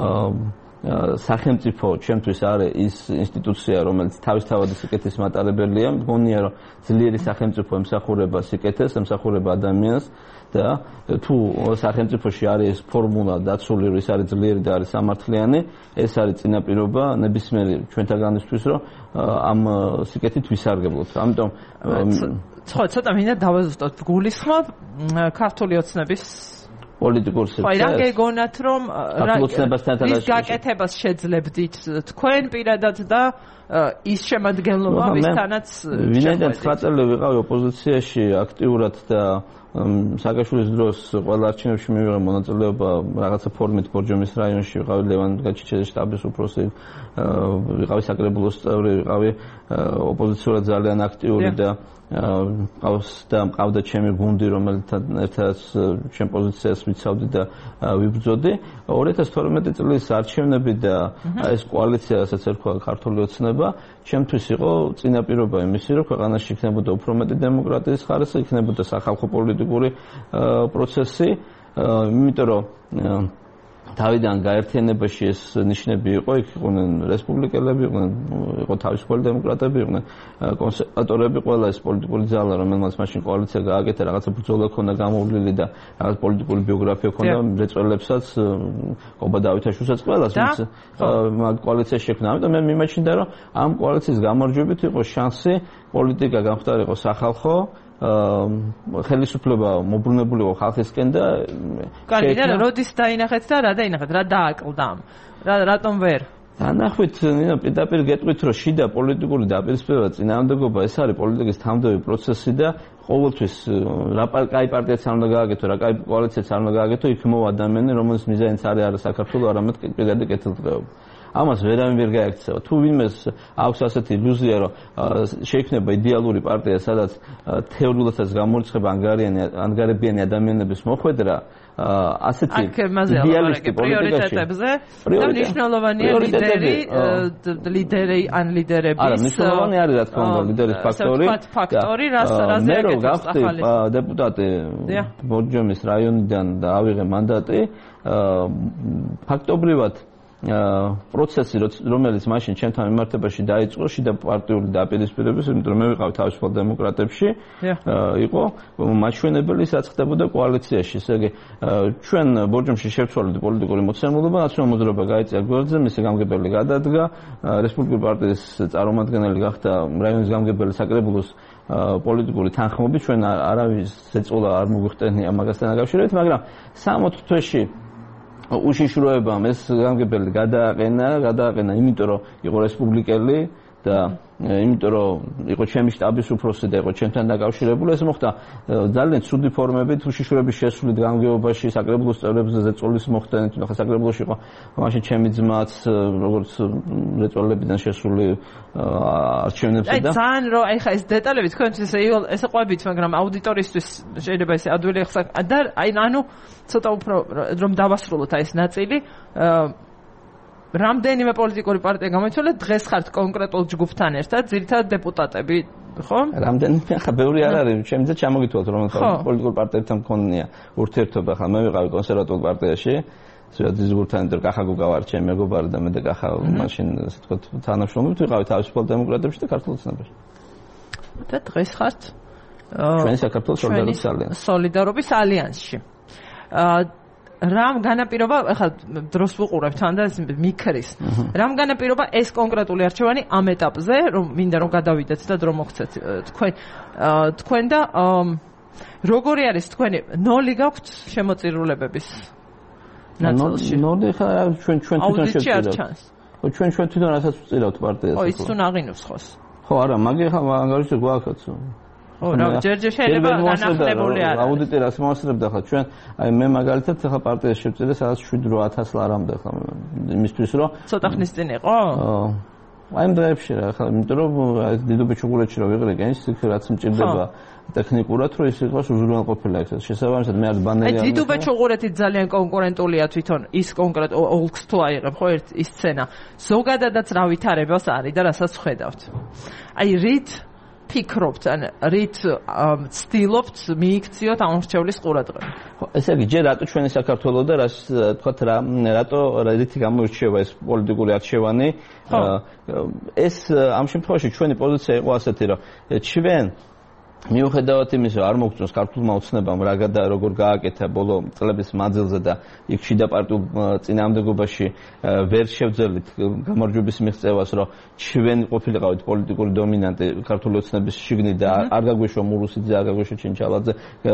სახელმწიფო ჩემთვის არის ის ინსტიტუცია, რომელიც თავისთავად სიკეთის მატარებელია, მგონია რომ ძლიერი სახელმწიფო ემსახურება სიკეთეს, ემსახურება ადამიანს და თუ სახელმწიფოში არის ეს ფორმულა დაცული, რომ ის არის ძლიერი და არის სამართლიანი, ეს არის წინაპირობა ნებისმიერი ჩვენთაგანისთვის, რომ ამ სიკეთით ვისარგებლოთ. ამიტომ ხო, ცოტა მინდა დავაზუსტოთ გულისხმობ ქართული ოცნების პოლიტიკურ სივრცეს. ხო, რა გეგონათ რომ ის გაკეთებას შეძლებდით თქვენ პირადად და ის შემადგენლობა ვისთანაც ვინაიდან ცხრა წელი ვიყავი ოპოზიციაში აქტიურად და სააკაშვილის დროს ყველა არჩევნებში მივიღე მონაწილეობა რაღაცა ფორმით ბორჯომის რაიონში ვიყავი ლევან გაჩიჩეძის შტაბის უფროსი ვიყავი საკრებულოს წევრი ვიყავი ოპოზიციურად ძალიან აქტიური და ყავს და მყავდა ჩემი გუნდი რომელთან ერთად ჩემ პოზიციას ვიცავდი და ვიბრძოდი ორი ათას თორმეტი წლის არჩევნები და ეს კოალიცია რასაც ერქვა ქართული ოცნება ჩემთვის იყო წინაპირობა იმისი რომ ქვეყანაში იქნებოდა უფრო მეტი დემოკრატიის ხარისხი იქნებოდა სახალხო პოლიტიკური პროცესი იმიტომ რომ თავიდან გაერთიანებაში ეს ნიშნები იყო, იქ იყვნენ რესპუბლიკელები, იყო თავისუფალი დემოკრატები, იყვნენ კონსერვატორები, ყველა ეს პოლიტიკური ძალა, რომელმაც მაშინ კოალიცია გააკეთა, რაღაცა ბრძოლა ქონდა გამოვლილი და რაღაც პოლიტიკური ბიოგრაფია ქონდა მრეწველებსაც, ყობა დავითაშვილსაც ყველას, ვინც მაგ კოალიციას შექმნა. ამიტომ მე მიმაჩნდა, რომ ამ კოალიციის გამარჯვებით იყო შანსი პოლიტიკა გამختارიყო სახალხო ხელისუფლება მობრუნებულიყო ხალხისკენ და კარგი და როდის დაინახეთ და რა დაინახეთ რა დააკლდა რა რატომ ვერ ანახვით ნინო პირდაპირ გეტყვით რომ შიდა პოლიტიკური დაპირისპირება წინააღმდეგობა ეს არის პოლიტიკის თავდაპირველი პროცესი და ყოველთვის რა კაი პარტიაც არ უნდა გააკეთო რა კაი კოალიციაც არ უნდა გააკეთო იქ მოვა ადამიანი რომელის მიზანიც არის არა საქართველო არამედ პირდაპირ კეთილდღეობა ამას ვერავინ ვერ გაექცევა თუ ვინმეს აქვს ასეთი ილუზია რომ შეიქმნება იდეალური პარტია სადაც თეორიულადაც გამორიცხება ანგარებიანი ადამიანების მოხვედრა ასეთი იდეალისტი პოლიტიკაში და მნიშვნელოვანია ლიდერი ლიდერი ან ლიდერების არა მნიშვნელოვანი არის რა თქმა უნდა ლიდერის ფაქტორი ფაქტორი რას რაზე აკეთებს ახალი დეპუტატი ბორჯომის რაიონიდან და ავიღე მანდატი ფაქტობრივად პროცესი რომელიც მაშინ ჩემთან მიმართებაში დაიწყო შიდა პარტიული დაპირისპირების იმიტომ რომ მე ვიყავ თავისუფალ დემოკრატებში იყო მაჩვენებელი რაც ხდებოდა კოალიციაში ესე იგი ჩვენ ბორჯომში შევცვალეთ პოლიტიკური მოცემულობა ნაციონალურ მოძრაობა გაიწია გვერდზე მისი გამგებელი გადადგა რესპუბლიკური პარტიის წარმომადგენელი გახდა რაიონის გამგებელი საკრებულოს პოლიტიკური თანხმობით ჩვენ არავის ეწოლა არ მოგვიხდენია მაგასთან დაკავშირებით მაგრამ სამოთხ თვეში უშიშროებამ ეს გამგებელი გადააყენა, გადააყენა იმიტომ რომ იყო რესპუბლიკელი და იმიტომ რომ იყო ჩემი შტაბის უფროსი და იყო ჩემთან დაკავშირებული ეს მოხდა ძალიან ცუდი ფორმებით უშიშროების შესულით გამგეობაში საკრებულოს წევრებზე ზეწოლის მოხდენით ხა საკრებულოში იყო მაშინ ჩემი ძმაც როგორც ზეწოლებიდან შესული არჩევნებზე და აი ძალიან რომ აი ხა ეს დეტალები თქვენთვის ესე ყვებით მაგრამ აუდიტორისთვის შეიძლება ესე ადვილი ხსა და აი ანუ ცოტა უფრო რომ დავასრულოთ აი ეს ნაწილი რამდენიმე პოლიტიკური პარტია გამოიცვალეთ დღეს ხართ კონკრეტულ ჯგუფთან ერთად ძირითადად დეპუტატები ხო? რამდენიმე ხა ბევრი არ არის შემიძლია ჩამოგითვალოთ რომ პოლიტიკურ პარტიებთან მქონია ურთიერთობა ხა მე ვიყავი კონსერვატულ პარტიაში სიადის გურთან და კახა გუგავარჩე მეგობარი და მე და კახა მაშინ ასე ვთქვათ თანამშრომლობთ ვიყავი თავისუფალ დემოკრატებში და ქართულ ოცნებაში და დღეს ხართ ჩვენი საქართველოს სოლიდარობის ალიანსში სოლიდარობის ალიანსში რამ განაპირობა, ახლა დროს ვუყურებ თან და მიქრის. რამ განაპირობა ეს კონკრეტული არჩევანი ამ ეტაპზე, რომ მინდა რომ გადავიდეთ და დრო მოხცეთ თქვენ თქვენ და როგორი არის თქვენი ნოლი გაქვთ შემოწირულებების ნაწილში? ნოლი ხა ჩვენ ჩვენ თვითონ შევწირავთ. ხო ჩვენ ჩვენ თვითონ რასაც ვწირავთ პარტიას. ხო ის თუ აღინოს ხოს. ხო არა, მაგი ხა ანგარიშზე გვაქვს. ო რა ჯერჯერ შეიძლება განახლებული არა აუდიტი რას მოასწრებდა ხა ჩვენ აი მე მაგალითად ხა პარტიას შევწირე სადაც შვიდ ათას ლარამდე ხა იმისთვის რომ ცოტა ხნის წინ იყო აი ამ დღეებში რა ხა იმიტომ რომ აი დიდუბე ჩუგულეთში რომ ვიყრე კენს იქ რაც მჭირდება ტექნიკურად რომ ის იყოს უზრუნველყოფილი აქ შესაბამისად მე არის ბანერი აი დიდუბე ჩუგულეთი ძალიან კონკურენტულია თვითონ ის კონკრეტ ოლქს თუ აიღებ ხო ერთ ის სცენა ზოგადადაც რა ვითარებას არის და რასაც ხედავთ აი რით ფიქრობთ ან რით ცდილობთ მიიქციოთ ამორჩევლის ყურადღება. ხო, ესე იგი, ჯერ რატო ჩვენი საქართველო და რას თქვათ რა რატო რითი გამოირჩევა ეს პოლიტიკური არჩევანი? ეს ამ შემთხვევაში ჩვენი პოზიცია იყო ასეთი, რომ ჩვენ მიუხედავად იმისა, არ მოგწონს ქართულმა ოცნებამ რა გადა როგორ გააკეთა ბოლო წლების მანძილზე და იქ შიდა პარტიულ წინააღმდეგობაში ვერ შევძელით გამარჯვების მიღწევას, რომ ჩვენ ყოფილიყავით პოლიტიკური დომინანტი ქართული ოცნების შიგნით და არ გაგვიშვა მურუსიძე, არ გაგვიშვა ჩინჩალაძე,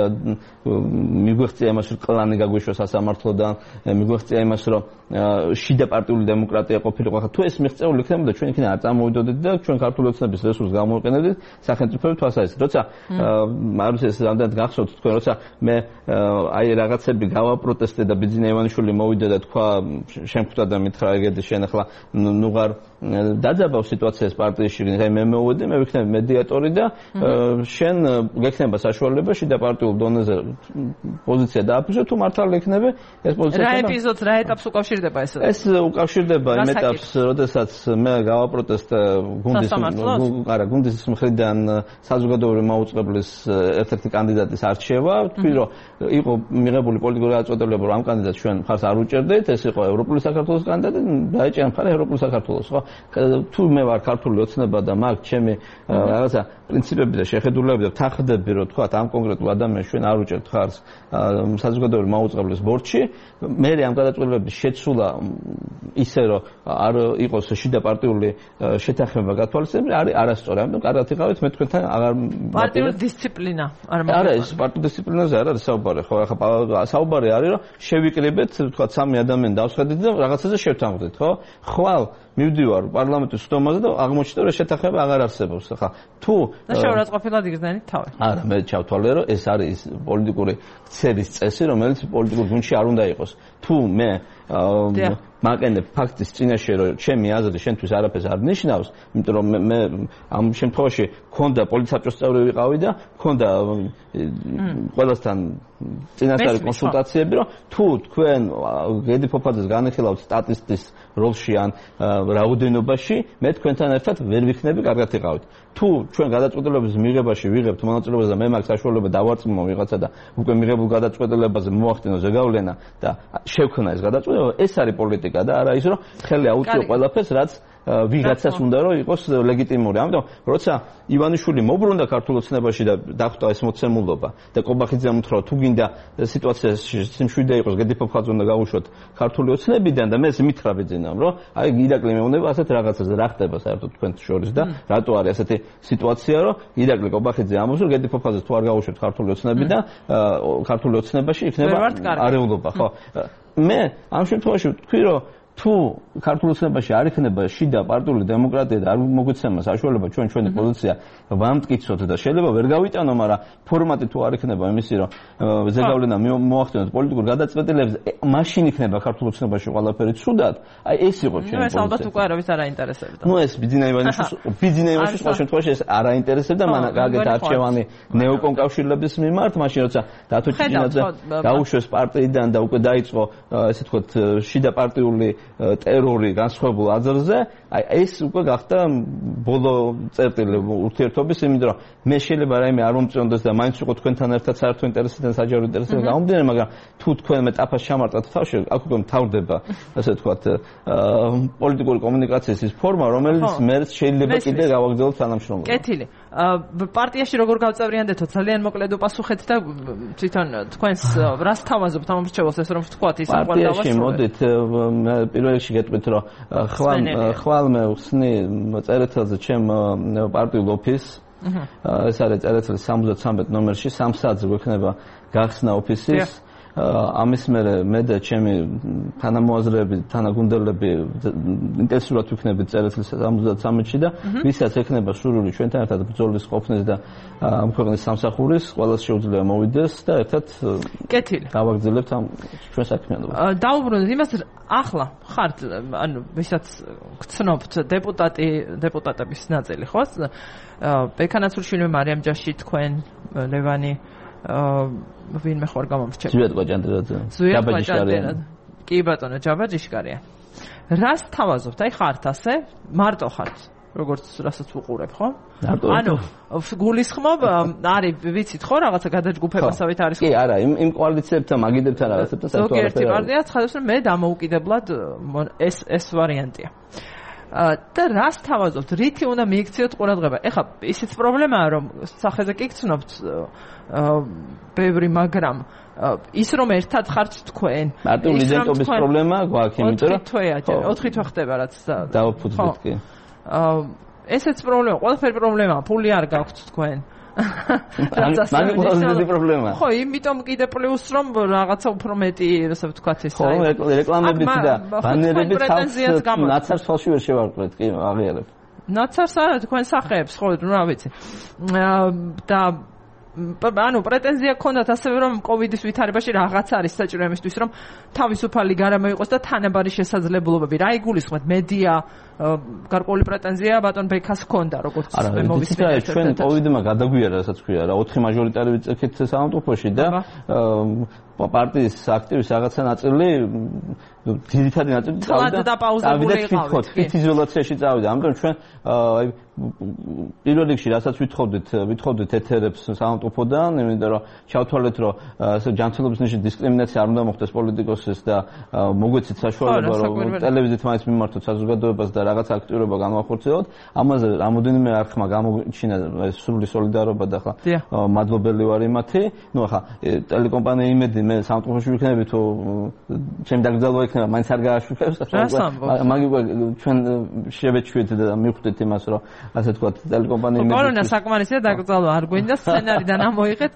მიგვეღწია იმას, რომ კლანი გაგვიშვა სასამართლოდან, მიგვეღწია იმას, რომ შიდა პარტიული დემოკრატია ყოფილიყო. თუ ეს მიღწეული იქნებოდა, ჩვენ იქიდან არ წამოვიდოდით და ჩვენ ქართული ოცნების რესურსს გამოვიყენებდით სახელმწიფოების თვალსაზრისით. როცა მარუს ეს რამდენად გახსოვთ თქვენ როცა მე აი რაღაცები გავაპროტესტე და ბიძინა ივანიშვილი მოვიდა და თქვა შემხვდა და მითხრა ეგეთი შენ ახლა ნუღარ დაძაბავ სიტუაციას პარტიის შიგნით აი მე მოვედი მე ვიქნები მედიატორი და შენ გექნება საშუალება შიდა პარტიულ დონეზე პოზიცია დააფიქსო თუ მართალი იქნები ეს პოზიცია რა ეპიზოდს რა ეტაპს უკავშირდება ეს ეს უკავშირდება იმ ეტაპს როდესაც მე გავაპროტესტე გუნდის არა გუნდის მხრიდან საზოგადოებრივი მაუწყებლის ერთ-ერთი კანდიდატის არჩევა თქვი რომ იყო მიღებული პოლიტიკური აწოდებულება რომ ამ კანდიდატს ჩვენ მხარს არ უჭერდეთ ეს იყო ევროპული საქართველოს კანდიდატი დაეჭერა მხარ ევროპული საქართველოს ხო თუ მე ვარ ქართული ოცნება და მაგ ჩემი რაღაცა პრინციპები და შეხედულებები და თანხდები რომ თქვა ამ კონკრეტულ ადამიანს ჩვენ არ უჭერთ ხარს საზოგადოებრივ მაუწყებლობის ბორცში მე ამ გადაწყვეტილებების შეცვლა ისე რომ არ იყოს შიდა პარტიული შეთანხმება გათვალისწინებული არის არასწორი ამიტომ კარგად იყავით მე თქვენთან აღარ პარტიული დისციპლინა არ მაგარი არა ეს პარტიული დისციპლინაზე არ არის საუბარი ხო ახლა საუბარი არის რომ შევიკრიბეთ თქვა სამი ადამიანი დავსხედით და რაღაცაზე შევთანხმდით ხო ხვალ მივდივარ პარლამენტის სტომაზე და აღმოჩნდა რომ შეთანხმება აღარ არსებობს ხა თუ და შეურაცხყოფილად იგრძნით თავი არა მე ჩავთვალე რომ ეს არის პოლიტიკური ქცევის წესი რომელიც პოლიტიკურ გუნდში არ უნდა იყოს თუ მე მაგენებ ფაქტის წინაშე რომ ჩემი აზრი შენთვის არაფერს არ ნიშნავს იმიტომ რომ მე ამ შემთხვევაში მქონდა პოლიტსაბჭოს წევრი ვიყავი და მქონდა ყველასთან წინასწარი კონსულტაციები რომ თუ თქვენ გედი ფოფაძეს განეხილავთ სტატისტის როლში ან რაოდენობაში მე თქვენთან ერთად ვერ ვიქნები კარგად იყავით თუ ჩვენ გადაწყვეტილების მიღებაში ვიღებთ მონაწილეობას და მე მაგ საშუალება დავარწმუნო ვიღაცა და უკვე მიღებულ გადაწყვეტილებაზე მოახდინო ზეგავლენა და შევქნა ეს გადაწყვეტილება ეს არის პოლიტიკა და არა ის რომ ხელი აუწიო ყველაფერს რაც ვიღაცას უნდა რომ იყოს ლეგიტიმური. ამიტომ როცა ივანიშვილი მოbrunდა ქართულ ოცნებაში და დახვდა ეს მოცემულობა და კობახიძემ უთხრა თუ გინდა სიტუაციაში სიმშვიდე იყოს გედი ფოფხაძე უნდა გავუშვათ ქართული ოცნებიდან და მე მითხრა ბიძინამ რომ აი ირაკლი მეუბნება ასეთ რაღაცაზე რა ხდება საერთოდ თქვენ შორის და რატო არის ასეთი სიტუაცია რომ ირაკლი კობახიძე ამბობს რომ გედი ფოფხაძეს თუ არ გავუშვათ ქართული ოცნებიდან ქართული ოცნებაში იქნება არეულობა ხო მე ამ შემთხვევაში ვთქვი რომ თუ ქართულ ოცნებაში არ იქნება შიდა პარტიული დემოკრატია და არ მოგვეცემა საშუალება ჩვენ ჩვენი პოზიცია ვამტკიცოთ და შეიძლება ვერ გავიტანო, მაგრამ ფორმატი თუ არ იქნება იმისი რომ ზეგავლენა მოახდინოთ პოლიტიკურ გადაწყვეტილებებზე, მაშინ იქნება ქართულ ოცნებაში ყველაფერი ცუდად. აი ეს იყო ჩემი პოზიცია. ეს ალბათ უკვე არავის არ აინტერესებდა. ნუ ეს ბიძინა ივანიშვილს ბიძინა ივანიშვილს ყოველ შემთხვევაში ეს არ აინტერესებდა, მან გააკეთა არჩევანი ნეოკონკავშირლების მიმართ, მაშინ როცა დათო ჭიჭინაძე დაუშვეს პარტიიდან და უკვე დაიწყო ესე ვთქვათ შიდა პარტიული ტერორი განსხვავებულ აზრზე, აი ეს უკვე გახდა ბოლო წერტილი ურთიერთობის, იმიტომ რომ მე შეიძლება რაიმე არ მომწონდეს და მაინც ვიყო თქვენთან ერთად საერთო ინტერესიდან საჯარო ინტერესიდან გამომდინარე, მაგრამ თუ თქვენ მე ტაფას ჩამარტყათ თავში, აქ უკვე მთავრდება, ასე ვთქვათ, პოლიტიკური კომუნიკაციის ის ფორმა, რომელიც მერც შეიძლება კიდე გავაგრძელოთ თანამშრომლობა. კეთილი. პარტიაში როგორ გავწევრიანდეთო, ძალიან მოკლედ უპასუხეთ და თვითონ თქვენს რას თავაზობთ ამ მრჩეველს, ეს რომ ვთქვათ ის ამ ყველაფერს. პარტიაში მოდით პირველ რიგში გეტყვით რომ ხვალ ხვალ მე ვხსნი წერეთელზე ჩემ პარტიულ ოფისს. ეს არის წერეთლის სამოცდათვრამეტ ნომერში, სამ საათზე გვექნება გახსნა ოფისის. ამის მერე მე და ჩემი თანამოაზრეები, თანაგუნდელები ინტენსიურად ვიქნებით წერეთლის სამოცდათვრამეტში და ვისაც ექნება სურვილი ჩვენთან ერთად ბრძოლის ყოფნის და ამ ქვეყნის სამსახურის, ყველას შეუძლია მოვიდეს და ერთად კეთილი. გავაგრძელებთ ამ ჩვენ საქმიანობას. დაუბრუნდით იმას, ახლა ხართ, ანუ ვისაც გცნობთ დეპუტატი, დეპუტატების ნაწილი, ხო? ბექანაცურშვილი, მარიამ ჯაში, თქვენ, ლევანი აა ვინმე ხარ გამომრჩევი. ზვიად ყვაჭანდელაძე. ჯაბაჯიშკარია. კი ბატონო, ჯაბაჯიშკარია. რას თავაზობთ? აი ხართ ასე? მარტო ხართ. როგორც რასაც ვუყურებ, ხო? ანუ გულისხმობ, არის ვიცით ხო რაღაცა გადაჯგუფებასავით არის ხო? კი, არა, იმ იმ კოალიციებთან მაგიდებთან რაღაცებთან საერთოდ არა. ზოგიერთი პარტია ცხადებს რომ მე დამოუკიდებლად ეს ეს ვარიანტია. და რას თავაზობთ? რითი უნდა მიიქციოთ ყურადღება? ეხლა ისიც პრობლემაა რომ სახეზე კი გცნობთ ბევრი, მაგრამ ის რომ ერთად ხართ თქვენ. მარტო ლიდერობის პრობლემა გვაქვს, იმიტომ რომ ოთხი თვეა, ოთხი თვე ხდება რაც დავაფუძნეთ კი. აა ესეც პრობლემა, ყველაფერი პრობლემაა, ფული არ გაქვთ თქვენ. მაგ პრობლემები პრობლემაა. ხო, იმიტომ კიდე პლუს რომ რაღაცა უფრო მეტი, ასე ვთქვათ ეს აი. ხო, რეკლამებით და ბანერებით ნაცარს თვალში ვერ შევარყრეთ, კი, აღიარებ. ნაცარს არა, თქვენ სახეებს, ხო, რა ვიცი. და ანუ პრეტენზია გქონდათ ასევე რომ კოვიდის ვითარებაში რაღაც არის საჭირო იმისთვის რომ თავისუფალი გარემო იყოს და თანაბარი შესაძლებლობები. რა იგულისხმეთ? მედია გარკვეული პრეტენზია ბატონ ბექას ჰქონდა როგორც მე მოვისმენთ. ჩვენ კოვიდმა გადაგვიარა, რასაც ქვია რა, ოთხი მაჟორიტარი ვიწექით სამთავრობოში და პარტიის აქტივის რაღაცა ნაწილი ძირითადი ნაწილი წავიდა თვითონ იზოლაციაში წავიდა. ამიტომ ჩვენ აი პირველ რიგში რასაც ვითხოვდით, ვითხოვდით ეთერებს სამთავრობოდან, იმიტომ რომ ჩავთვალეთ რომ ასე ჯანმრთელობის ნიშნის დისკრიმინაცია არ უნდა მოხდეს პოლიტიკოსის და მოგვეცით საშუალება რომ ტელევიზიით მაინც მიმართოთ საზოგადოებას და რაღაც აქტიურობა განვახორციელოთ. ამაზე რამოდენიმე არხმა გამოჩინა სრული სოლიდარობა და ხა მადლობელი ვარ იმათი. ნუ ხა ტელეკომპანია იმედი მე სამწუხაროდ ვიქნები თუ ჩემი დაკრძალვა იქნება მაინც არ გააშვიფებს. მაგ ჩვენ შევეჩვით და მივხვდით იმას რომ ასე თქვა ტელეკომპანია იმედი. კორონა საკმარისია დაკრძალვა არ გვინდა სცენარიდან ამოიღეთ.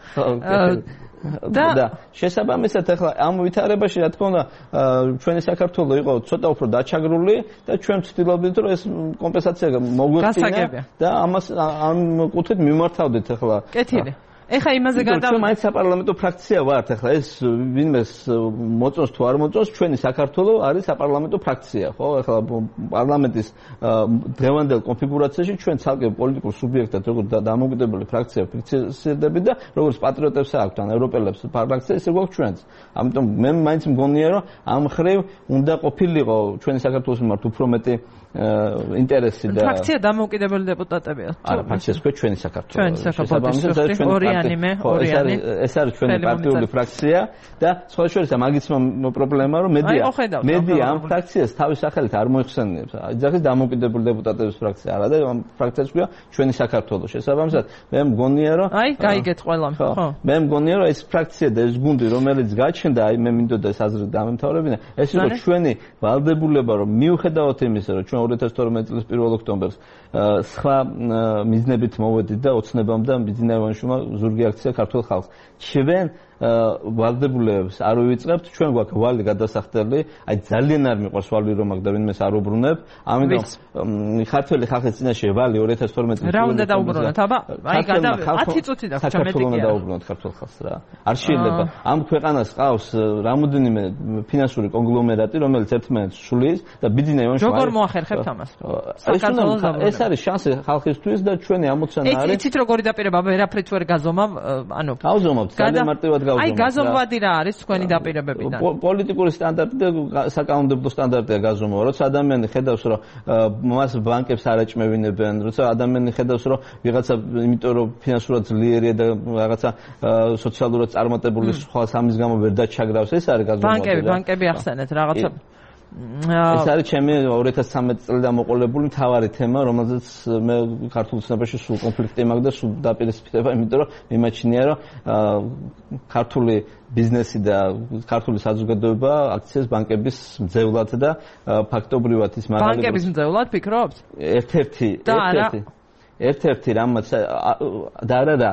და შესაბამისად ახლა ამ ვითარებაში რა თქმა უნდა ჩვენი საქართველო იყო ცოტა უფრო დაჩაგრული და ჩვენ ვცდილობდით რომ ეს კომპენსაცია მოგვექცინა და ამას ამ კუთხით მიმართავდით ახლა კეთილი ეხა იმაზე გადავ ჩვენ მაინც საპარლამენტო ფრაქცია ვართ ახლა ეს ვინმეს მოწონს თუ არ მოწონს ჩვენი საქართველო არის საპარლამენტო ფრაქცია ხო ახლა პარლამენტის დღევანდელ კონფიგურაციაში ჩვენ ცალკე პოლიტიკურ სუბიექტად როგორც დამოუკიდებელი ფრაქცია ფიქსირდებით და როგორც პატრიოტებს აქვთ ან ევროპელებს ფრაქცია ისე გვაქვს ჩვენც ამიტომ მე მაინც მგონია რომ ამ ხრივ უნდა ყოფილიყო ჩვენი საქართველოს მიმართ უფრო მეტი ინტერესი და ფრაქცია დამოუკიდებელი დეპუტატებია არა ფრაქციას ქვე ჩვენი საქართველო ჩვენი საქართველოს ორიანი მე ორიანი ეს არის ჩვენი პარტიული ფრაქცია და სხვა შორისა მაგის პრობლემა რომ მედია მედია ამ ფრაქციას თავის სახელით არ მოიხსენიებს აიძახის დამოუკიდებელი დეპუტატების ფრაქცია არა და ამ ფრაქციას ქვია ჩვენი საქართველო შესაბამისად მე მგონია რომ აი გაიგეთ ყველამ ხო მე მგონია რომ ეს ფრაქცია და ეს გუნდი რომელიც გაჩნდა აი მე მინდოდა ეს აზრი დამემთავრებინა ეს იყო ჩვენი ვალდებულება რომ მიუხედავად იმისა რომ ჩვენ ორი ათას თორმეტი წლის პირველ ოქტომბერს სხვა მიზნებით მოვედით და ოცნებამ და მძინავანშუმა ზურგი აქცია ქართულ ხალხს ჩვენ ვალდებულებას არ ვივიწყებთ ჩვენ გვაქვს ვალი გადასახდელი აი ძალიან არ მიყვარს ვალი რომ მაგ და ვინმეს არ უბრუნებ ამიტომ ქართველი ხალხის წინაშე ვალი ორი ათას თორმეტი წლის რა უნდა დაუბრუნოთ აბა აი გადა ათი წუთი და საქართველოს უნდა დაუბრუნოთ ქართულ ხალხს რა არ შეიძლება ამ ქვეყანას ყავს რამოდენიმე ფინანსური კონგლომერატი რომელიც ერთმანეთს სულის და ბიზნესში როგორ მოახერხებთ ამას ეს არის შანსი ხალხისთვის და ჩვენი ამოცანა არის იცით როგორი დაპირება ვერაფრით ვერ გაზომავ ანუ გავზომავთ ძალიან მარტივად გავზომავთ აი გაზომვადი რა არის თქვენი დაპირებებიდან პოლიტიკური სტანდარტი და საკანონმდებლო სტანდარტია გაზომვა როცა ადამიანი ხედავს რომ მას ბანკებს არ აჭმევინებენ როცა ადამიანი ხედავს რომ ვიღაცა იმიტომ რომ ფინანსურად ძლიერია და რაღაცა სოციალურად წარმატებული სხვა სამის გამო ვერ დაჩაგრავს ეს არის გაზომვა ბანკები ბანკები ახსენეთ რაღაცა ეს არის ჩემი ორი ათას ცხრამეტი წლიდან მოყოლებული მთავარი თემა, რომელზეც მე ქართულ ცნებაში სულ კონფლიქტი მაქვს და სულ დაპირისპირება, იმიტომ რომ მიმაჩნია, რომ ქართული ბიზნესი და ქართული საზოგადოება აქციას ბანკების მძევლად და ფაქტობრივად ის მაგალითად ბანკების მძევლად ფიქრობთ? ერთ-ერთი, ერთ-ერთი ერთ-ერთი რამაც და არა და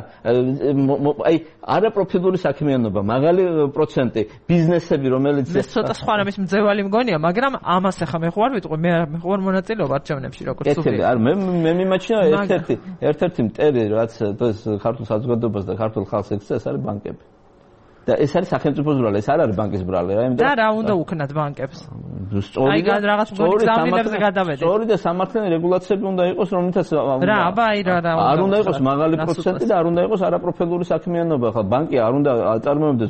აი არაპროფილური საქმიანობა მაგალი პროცენტი ბიზნესები რომელიც ეს ცოტა სხვა რამის მძევალი მგონია მაგრამ ამას ახლა მე ხო არ ვიტყვი მე მე ხო არ მონაწილეობ არჩევნებში როგორც სუბიექტი არ მე მე მიმაჩნია ერთ-ერთი ერთ-ერთი მტერი რაც ეს ქართულ საზოგადოებას და ქართულ ხალხს ექცია ეს არის ბანკები და ეს არის სახელმწიფოს ბრალი, ეს არ არის ბანკის ბრალი რა, იმიტომ და რა უნდა უქნათ ბანკებს? სწორი და რაღაც გზავნილებზე გადავედეთ. სწორი და სამართლიანი რეგულაციები უნდა იყოს, რომლითაც რა, აბა აი რა რა არ უნდა იყოს მაღალი პროცენტი და არ უნდა იყოს არაპროფილური საქმიანობა, ხა ბანკი არ უნდა აწარმოებდეს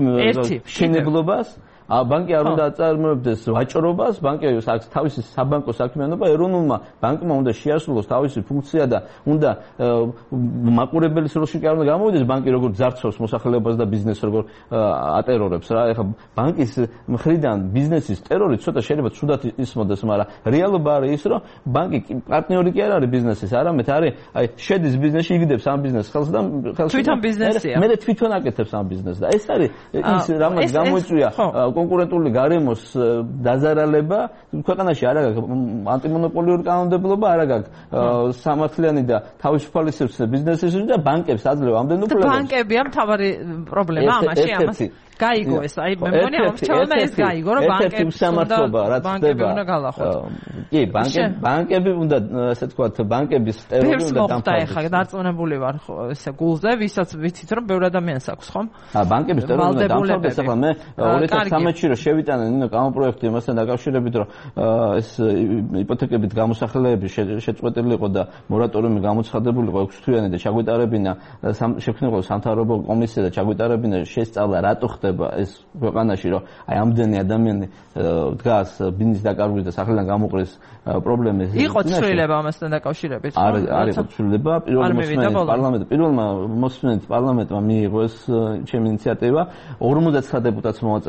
შენებლობას ა ბანკი არ უნდა აწარმოებდეს ვაჭრობას, ბანკი აქვს თავისი საბანკო საქმიანობა, ეროვნულმა ბანკმა უნდა შეასრულოს თავისი ფუნქცია და უნდა მაყურებელის როლში კი არ უნდა გამოვიდეს ბანკი როგორც ძარცვავს მოსახლეობას და ბიზნესს როგორ ატერორებს რა. ეხლა ბანკის მხრიდან ბიზნესის ტერორი ცოტა შეიძლება ცუდად ისმოდეს, მაგრამ რეალობა არის ის, რომ ბანკი პარტნიორი კი არ არის ბიზნესის, არამედ არის აი შედის ბიზნესში, იგდებს ამ ბიზნესს ხელს და ხელს თვითონ ბიზნესია. მე თვითონ აკეთებს ამ ბიზნესს და ეს არის ის რამაც გამოიწვია კონკურენტული გარემოს დაზარალება ქვეყანაში არ აქვს ანტიმონოპოლიური კანონმდებლობა, არ აქვს სამართლიანი და თავისუფალი სივრცე ბიზნესისთვის და ბანკებს აძლევ ამდენ უფლებას. ბანკებია მთავარი პრობლემა ამაში ამას გაიგო ეს აი მე მგონია მომრჩევლმა ეს გაიგო რომ ბანკებს სამართლობა რა ბანკები უნდა გალახოთ. კი ბანკები ბანკები უნდა ასე თქვათ ბანკების ტერორი უნდა დამთავრდეს. ეხლა დარწმუნებული ვარ ესე გულზე ვისაც ვიცით რომ ბევრი ადამიანს აქვს ხომ? ა ბანკების ტერორი უნდა დამთავრდეს. ეხლა მე ორი ათას ცხრამეტში რომ შევიტანენ ნინო კანონპროექტი მასთან დაკავშირებით რომ ეს იპოთეკებით გამოსახელეები შეწყვეტილი იყო და მორატორიუმი გამოცხადებული იყო ექვსი თვიანი და ჩაგვეტარებინა შექმნილიყო სამთავრობო კომისია და ჩაგვეტარებინა შესწავლა რატო ეს ქვეყანაში რომ აი ამდენი ადამიანი დგას ბიზნეს დაკარგვის და სახელიდან გამოყრის პრობლემის იყო ცვლილება ამასთან დაკავშირებით არ არ იყო ცვლილება პირველ მოსმენით პარლამენტ პირველმა მოსმენით პარლამენტმა მიიღო ეს ჩემი ინიციატივა ორმოცდაცხრა დეპუტატს მოაწერინა ხელი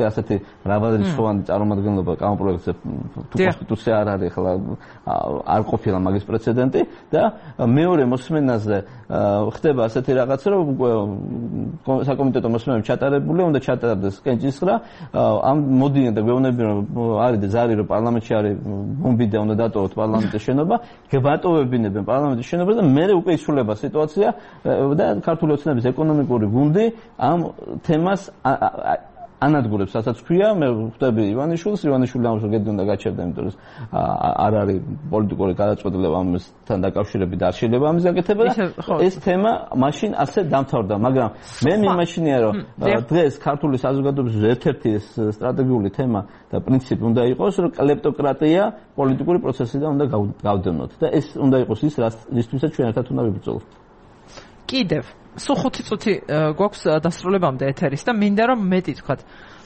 მოგე ასეთი მრავალრიცხოვანი წარმომადგენლობა კამ პროექტზე თუ კონსტიტუცია არ არის ახლა არ ყოფილა მაგის პრეცედენტი და მეორე მოსმენაზე ხდება ასეთი რაღაცა რომ საკომიტეტო მოსმენები ჩატარებული უნდა ჩატარდეს კენჭისყრა ამ მოდიან და გვეუბნებიან რომ არის ზარი რომ პარლამენტში არის ბომბი და უნდა დატოვოთ პარლამენტის შენობა გებატოვებინებენ პარლამენტის შენობას და მე უკვე იცვლება სიტუაცია და ქართული ოცნების ეკონომიკური გუნდი ამ თემას ანადგურებს, რასაც ქვია, მე ხვდები ივანიშვილს, ივანიშვილი ამას გედი უნდა გაჩერდა, იმიტომ რომ არ არის პოლიტიკური გადაწყვეტილება ამასთან დაკავშირებით და არ შეიძლება ამის გაკეთება და ეს თემა მაშინ ასე დამთავრდა, მაგრამ მე მიმაჩნია რომ დღეს ქართული საზოგადოების ერთ-ერთი სტრატეგიული თემა და პრინციპი უნდა იყოს, რომ კლეპტოკრატია პოლიტიკური პროცესიდან უნდა გავდევნოთ და ეს უნდა იყოს ის, რისთვისაც ჩვენ ერთად უნდა ვიბრძოლოთ. კიდევ სულ ხუთი წუთი გვაქვს დასრულებამდე ეთერის და მინდა რომ მეტი თქვათ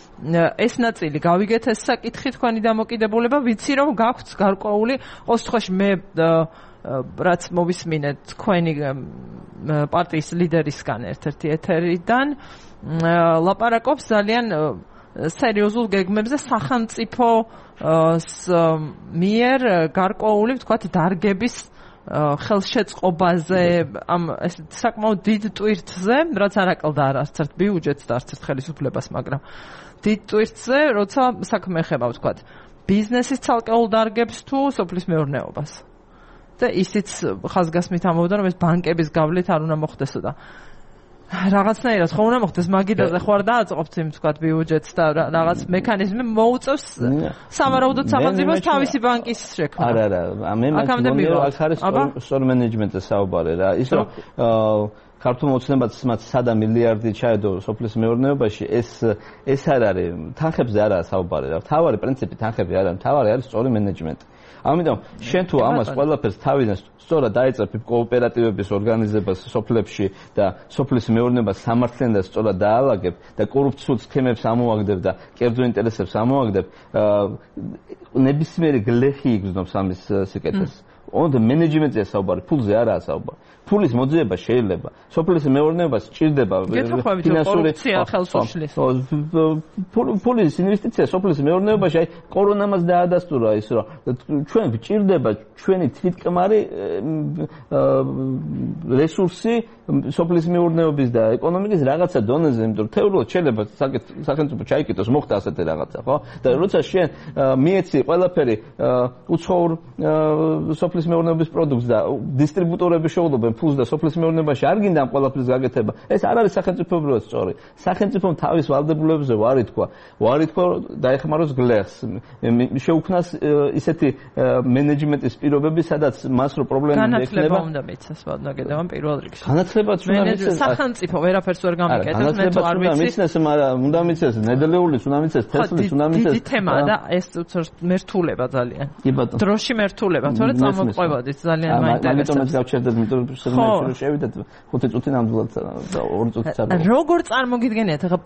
ეს ნაწილი გავიგეთ ეს საკითხი თქვენი დამოკიდებულება ვიცი რომ გაქვთ გარკვეული ყოველ შემთხვევაში მე რაც მოვისმინეთ თქვენი პარტიის ლიდერისგან ერთ-ერთი ეთერიდან ლაპარაკობს ძალიან სერიოზულ გეგმებზე სახელმწიფოს მიერ გარკვეული თქვათ დარგების ხელშეწყობაზე ამ ეს საკმაოდ დიდ ტვირთზე, რაც არ აკლდა არც ერთ ბიუჯეტს და არც ერთ ხელისუფლებას, მაგრამ დიდ ტვირთზე, როცა საქმე ეხება ვთქვათ, ბიზნესის ცალკეულ დარგებს თუ სოფლის მეურნეობას. და ისიც ხაზგასმით ამბობდა, რომ ეს ბანკების გავლით არ უნდა მოხდესო და რაღაცნაირად ხო უნდა მოხდეს მაგიდაზე ხო არ დააწყობთ იმ თქვათ ბიუჯეტს და რაღაც მექანიზმი მოუწევს სამარაუდოდ სახელმწიფოს თავისი ბანკის შექმნა. არა არა, მე მგონია რომ აქ არის სწორ მენეჯმენტზე საუბარი რა. ის რომ ქართულ ოცნებაც სადა მილიარდი ჩაედო სოფლის მეურნეობაში ეს ეს არ არის თანხებზე არაა საუბარი რა. თავარი პრინციპი თანხები არ არის, თავარი არის სწორი მენეჯმენტი. ამიტომ შენ თუ ამას ყველაფერს თავიდან სწორად დაიწყებ კოოპერატივების ორგანიზებას სოფლებში და სოფლის მეურნეობას სამართლიან და სწორად დაალაგებ და კორუფციულ სქემებს ამოაგდებ და კერძო ინტერესებს ამოაგდებ, ნებისმიერი გლეხი იგრძნობს ამის სიკეთეს. onda მენეჯმენტზე საუბარი, ფულზე არაა საუბარი. ფულის მოძიება შეიძლება. სოფლის მეურნეობას სჭირდება ფინანსური ხელსოშლის. ფულის ინვესტიცია სოფლის მეურნეობაში, აი კორონამაც დაადასტურა ის, რომ ჩვენ გვჭირდება ჩვენი თვითკმარი რესურსი სოფლის მეურნეობის და ეკონომიკის რაღაცა დონეზე, იმიტომ რომ თეორიულად შეიძლება სახელმწიფო ჩაიკეტოს მოხდა ასეთი რაღაცა, ხო? და როცა შენ მიეცი ყველაფერი უცხოურ სოფლის მეურნეობის პროდუქტს და დისტრიბუტორები შეულობენ ფულს და სოფლის მეურნეობაში არ გინდა ამ ყველაფრის გაკეთება. ეს არ არის სახელმწიფოებრივად სწორი. სახელმწიფომ თავის ვალდებულებებზე ვარი თქვა, ვარი თქვა დაეხმაროს გლეხს, შეუქმნას ისეთი მენეჯმენტის პირობები, სადაც მას რო პრობლემები ექნება. განათლება უნდა მიცეს ვადაგედავან პირველ რიგში. განათლებაც უნდა მიცეს. სახელმწიფო ვერაფერს ვერ გამიკეთებს, მე თუ არ ვიცი. მიცეს, მაგრამ უნდა მიცეს ნედლეულის, უნდა მიცეს თესლის, უნდა მიცეს. დიდი თემაა და ეს მერთულება ძალიან. დროში მერთულება, თორე წამოყვებოდით ძალიან მაინტერესებს. ამიტომაც გავჩერდეთ, იმიტომ რომ შეგნებში შევიდეთ ხუთი წუთი ნამდვილად და ორი წუთი წავა. როგორ წარმოგიდგენიათ ახლა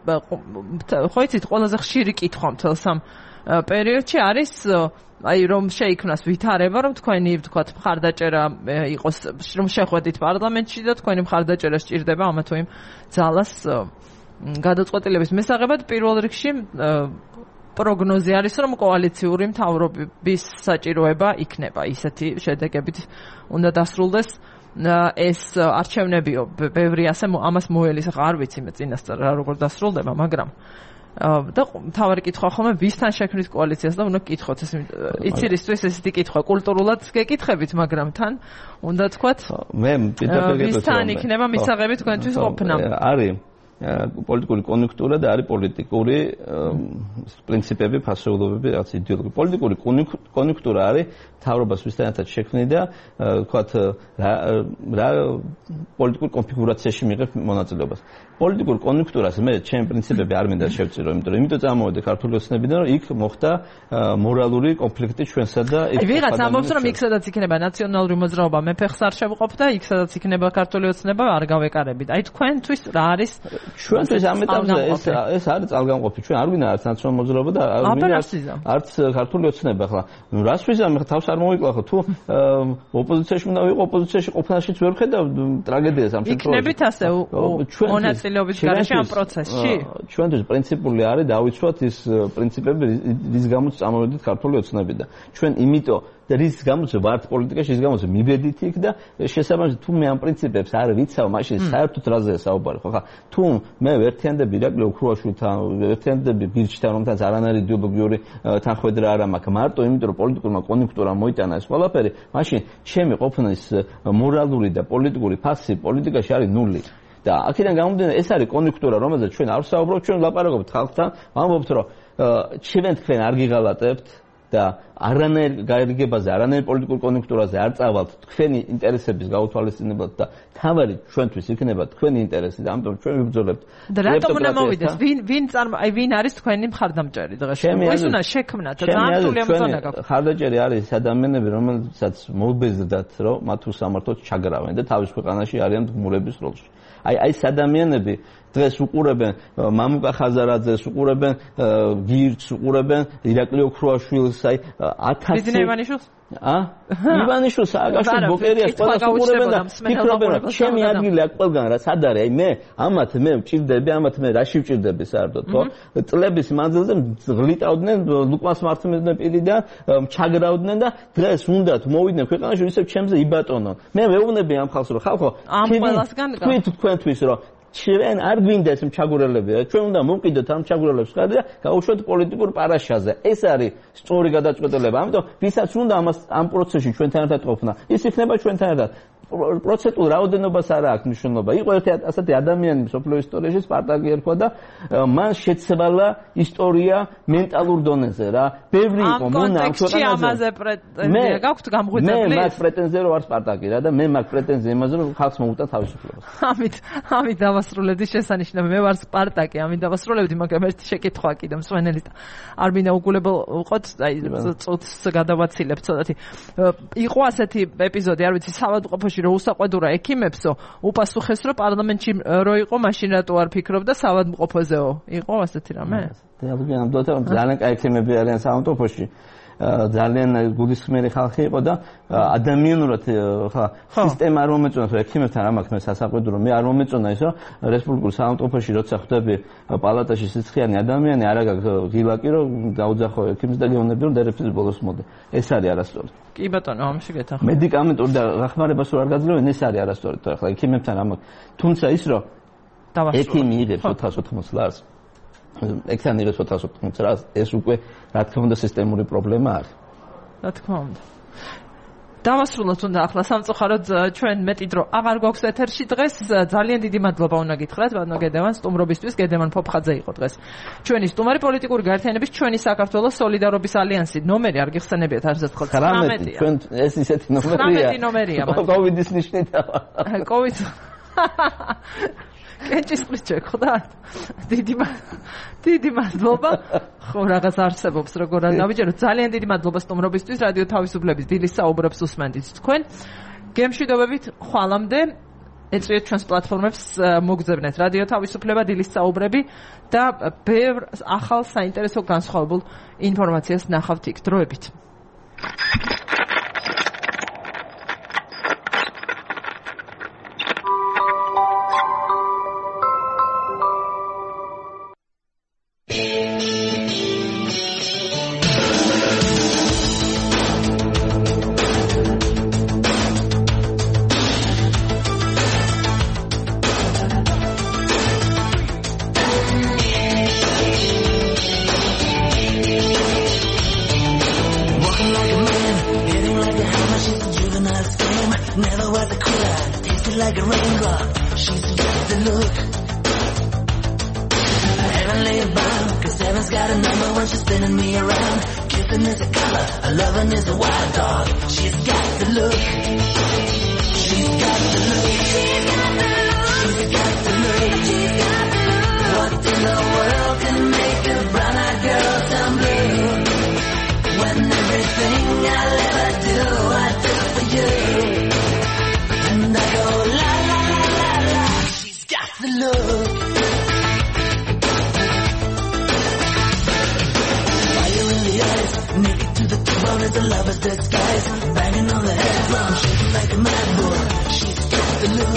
ხო იცით ყველაზე ხშირი კითხვა მთელს ამ პერიოდში არის აი რომ შეიქმნას ვითარება რომ თქვენი ვთქვათ მხარდაჭერა იყოს რომ შეხვედით პარლამენტში და თქვენი მხარდაჭერა სჭირდება ამა თუ იმ ძალას გადაწყვეტილების მისაღებად პირველ რიგში პროგნოზი არის რომ კოალიციური მთავრობის საჭიროება იქნება ისეთი შედეგებით უნდა დასრულდეს ეს არჩევნებიო ბევრი ასე ამას მოელის ახლა არ ვიცი მე წინასწარ რა როგორ დასრულდება მაგრამ და თავარი კითხვა ხომ ვისთან შექმნით კოალიციას და უნდა გკითხოთ ეს იცი რისთვის ესეთი კითხვა კულტურულად გეკითხებით მაგრამ თან უნდა თქვათ მე პირდაპირ ვისთან იქნება მისაღები თქვენთვის ყოფნა არის პოლიტიკური კონიუნქტურა და არის პოლიტიკური პრინციპები, ფასეულობები, რაც იდეოლოგია. პოლიტიკური კონიუნქტურა არის მთავრობას ვისთანაც შექმნი და ვთქვათ რა პოლიტიკურ კონფიგურაციაში მიიღებ მონაწილეობას. პოლიტიკურ კონიუნქტურას მე ჩემი პრინციპები არ მინდა შევწირო, იმიტომ რომ იმიტომ წამოვედი ქართული ოცნებიდან, რომ იქ მოხდა მორალური კონფლიქტი ჩვენსა და ეს ვიღაც ამბობს, რომ იქ სადაც იქნება ნაციონალური მოძრაობა, მეფეხს არ შევყოფ და იქ სადაც იქნება ქართული ოცნება არ გავეკარებით. აი თქვენთვის რა არის ჩვენთვის ამ ეტაპზე ეს ეს არის წალგამყოფი. ჩვენ არ გვინდა არც ნაცნობ მოძრაობა და არც ქართული ოცნება ხლა. ნუ რას ვიზამ ხა თავს არ მოვიკლა ხო თუ ოპოზიციაში უნდა ვიყო ოპოზიციაში ყოფნაშიც ვერ ხედავ ტრაგედიას ამ შემთხვევაში. იქნებით ასე მონაწილეობის გარეშე ამ პროცესში. ჩვენთვის პრინციპული არის დავიცვათ ის პრინციპები რის გამოც წამოვედით ქართული ოცნებიდან. ჩვენ იმიტომ და რის გამოც ვართ პოლიტიკაში, ის გამოც მივედით იქ და შესაბამისად თუ მე ამ პრინციპებს არ ვიცავ, მაშინ საერთოდ რაზეა საუბარი ხო ხა? თუ მე ვერთიანდები ირაკლი ოქრუაშვილთან, ვერთიანდები ბირჩთან, რომელთაც არანაირი იდეოლოგიური თანხმედრა არ მაქვს, მარტო იმიტომ რომ პოლიტიკურმა კონიუნქტურამ მოიტანა ეს ყველაფერი, მაშინ ჩემი ყოფნის მორალური და პოლიტიკური ფასი პოლიტიკაში არის ნული. და აქედან გამომდინარე ეს არის კონიუნქტურა, რომელზეც ჩვენ არ ვსაუბრობთ, ჩვენ ვლაპარაკობთ ხალხთან, ვამბობთ რომ ჩვენ თქვენ არ გიღალატებთ და არანაირ გაერიგებაზე, არანაირ პოლიტიკურ კონიუნქტურაზე არ წავალთ თქვენი ინტერესების გაუთვალისწინებლად და თავარი ჩვენთვის იქნება თქვენი ინტერესი და ამიტომ ჩვენ ვიბრძოლებთ. და რატომ უნდა მოვიდეს? ვინ ვინ წარმო აი ვინ არის თქვენი მხარდამჭერი დღეს? ის უნდა შექმნათ და ამტული ამზონა გაქვთ. მხარდამჭერი არის ადამიანები, რომელსაც მოგბეზდათ, რომ მათ უსამართლოდ ჩაგრავენ და თავის ქვეყანაში არიან გმურების როლში. აი აი ეს ადამიანები დღეს უყურებენ მამუკა ხაზარაძეს, უყურებენ გირჩს, უყურებენ ირაკლი ოქრუაშვილს, აი ათასი ივანიშვილს? ა? ივანიშვილს, სააკაშვილს, ბოკერიას, ყველას უყურებენ და ფიქრობენ, რომ ჩემი ადგილი აქ ყველგან რა სად არის? აი მე ამათ მე ვჭირდები, ამათ მე რაში ვჭირდები საერთოდ, ხო? წლების მანძილზე ღლიტავდნენ ლუკმას მართლმადიდებლურ პირიდან, ჩაგრავდნენ და დღეს უნდათ მოვიდნენ ქვეყანაში, ისევ ჩემზე იბატონონ. მე მეუბნები ამ ხალხს, რომ ხალხო, ამ ყველასგან თქვით თქვენთვის რომ ჩვენ არ გვინდა ეს მჩაგურელები, ჩვენ უნდა მოვყიდოთ ამ მჩაგურელებს ხარ და გავუშვათ პოლიტიკურ პარაშაზე. ეს არის სწორი გადაწყვეტილება. ამიტომ ვისაც უნდა ამას ამ პროცესში ჩვენთან ერთად ყოფნა, ის იქნება ჩვენთან ერთად. პროცენტულ რაოდენობას არ აქვს მნიშვნელობა. იყო ერთი ასეთი ადამიანი მსოფლიო ისტორიაში, სპარტაკი ერქვა და მან შეცვალა ისტორია მენტალურ დონეზე რა. ბევრი იყო მონა ამ ქვეყანაზე. ამაზე პრეტენზია გაქვთ გამღვიძებული? მე მაქვს პრეტენზია რომ ვარ სპარტაკი რა და მე მაქვს პრეტენზია იმაზე რომ ხალხს მოუტან თავისუფლებას. ამით ამით დავასრულებდი შესანიშნავი. მე ვარ სპარტაკი, ამით დავასრულებდი, მაგრამ ერთი შეკითხვა კიდევ მსვენელის არ მინდა უგულებელყოთ, აი წუთს გადავაცილებ ცოტათი. იყო ასეთი ეპიზოდი, არ ვიცი, საავადმყოფოში რომ უსაყვედურა ექიმებსო, უპასუხეს რომ პარლამენტში რო იყო, მაშინ რატო არ ფიქრობდა საავადმყოფოზეო? იყო ასეთი რამე? და ვიგებთ რომ ძალიან კაი ექიმები არიან საავადმყოფოში. ძალიან გულისხმიერი ხალხი იყო და ადამიანურად ხა სისტემა არ მომეწონა რომ ექიმებთან რა მაქვს მე სასაყვედურო მე არ მომეწონა ის რომ რესპუბლიკურ საავადმყოფოში როცა ხვდები პალატაში სიცხიანი ადამიანი არა გაქვს ღილაკი რომ დაუძახო ექიმს და გეუბნები რომ დერეფის ბოლოს მოდე. ეს არის არასწორი. კი ბატონო, ამაში გეთახმები. მედიკამენტური და გახმარებას რო არ გაძლევენ ეს არის არასწორი. ხა ექიმებთან რა მაქვს. თუმცა ის რომ ექიმი იღებს ოთხას ოთხმოცდ ლარს ექთან იღებს ოთხას ოთხმოცდ ლარს, ეს უკვე რა თქმა უნდა სისტემური პრობლემა არის. რა თქმა უნდა. დავასრულოთ უნდა ახლა სამწუხაროდ ჩვენ მეტი დრო აღარ გვაქვს ეთერში დღეს. ძალიან დიდი მადლობა უნდა გითხრათ ბატონო გედევან სტუმრობისთვის. გედევან ფოფხაძე იყო დღეს ჩვენი სტუმარი. პოლიტიკური გაერთიანების ჩვენი საქართველოს სოლიდარობის ალიანსი ნომერი არ გიხსენებიათ არც ერთხელ ცხრამეტია. ჩვენ ეს ისეთი ნომერია. ცხრამეტი ნომერია. კოვიდის ნიშნითაა. კოვიდ კენჭის ყრიჩე ხოდა დიდი დიდი მადლობა. ხო რაღაც არსებობს როგორ არ დავიჯეროთ. ძალიან დიდი მადლობა სტუმრობისთვის. რადიო თავისუფლების დილის საუბრებს უსმენთ თქვენ. გემშვიდობებით ხვალამდე. ეწვიეთ ჩვენს პლატფორმებს მოგზავნეთ რადიო თავისუფლება დილის საუბრები და ბევრ ახალ საინტერესო განსხვავებულ ინფორმაციას ნახავთ იქ დროებით. Look skies, banging on the head drum, shaking like a mad bull. She's got the look.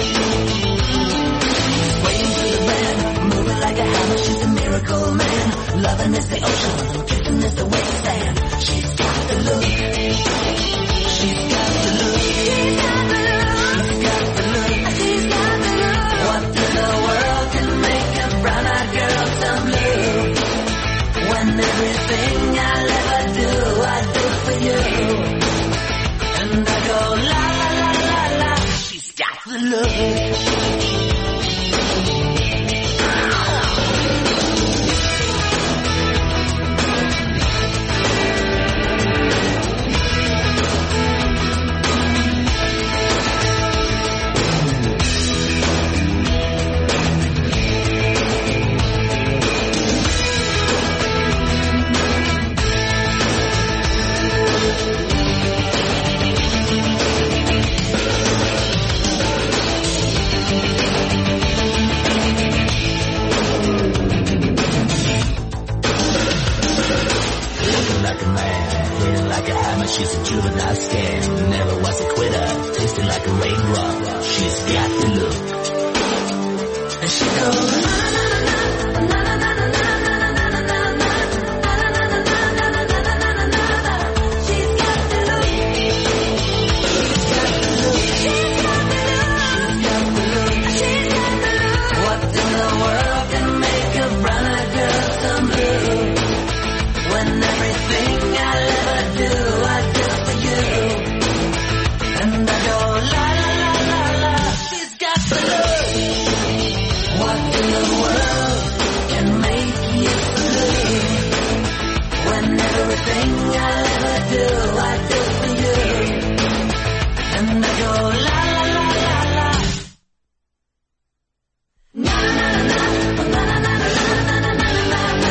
Swaying through the band, moving like a hammer. She's a miracle man. Loving is the ocean, kissing is the wet sand. She's got the look. She's got the look. She's got the look. She's got the look. What in the world can make a brown-eyed girl turn blue? When everything I'll ever do, I do for you. And I go la la la la la. She's got the look. She's a juvenile scam, never was a quitter, tasting like a raindrop. She's got the look. And she goes na na na na na na na na na na na na. She's got the look. She's got the look. She's got the look. She's got the look. What in the world can make a brown-eyed girl turn blue? When everything I'll ever do, I do for you. And I go la la la la la. She's got the look. What in the world can make you blue? When everything I'll ever do, I do for you. And I go la la la la la. Na na na na na na na na na na na.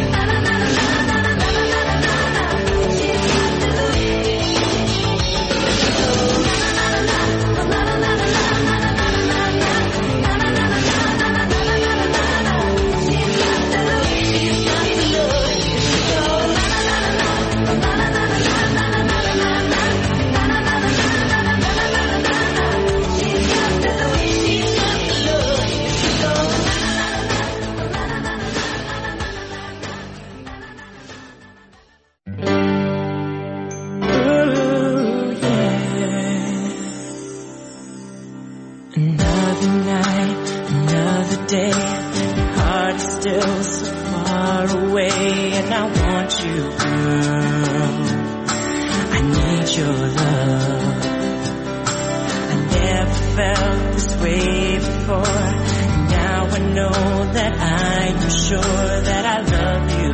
Another night, another day, my heart is still so far away, and I want you, girl. I need your love. I never felt this way before. Now I know that I am sure that I love you,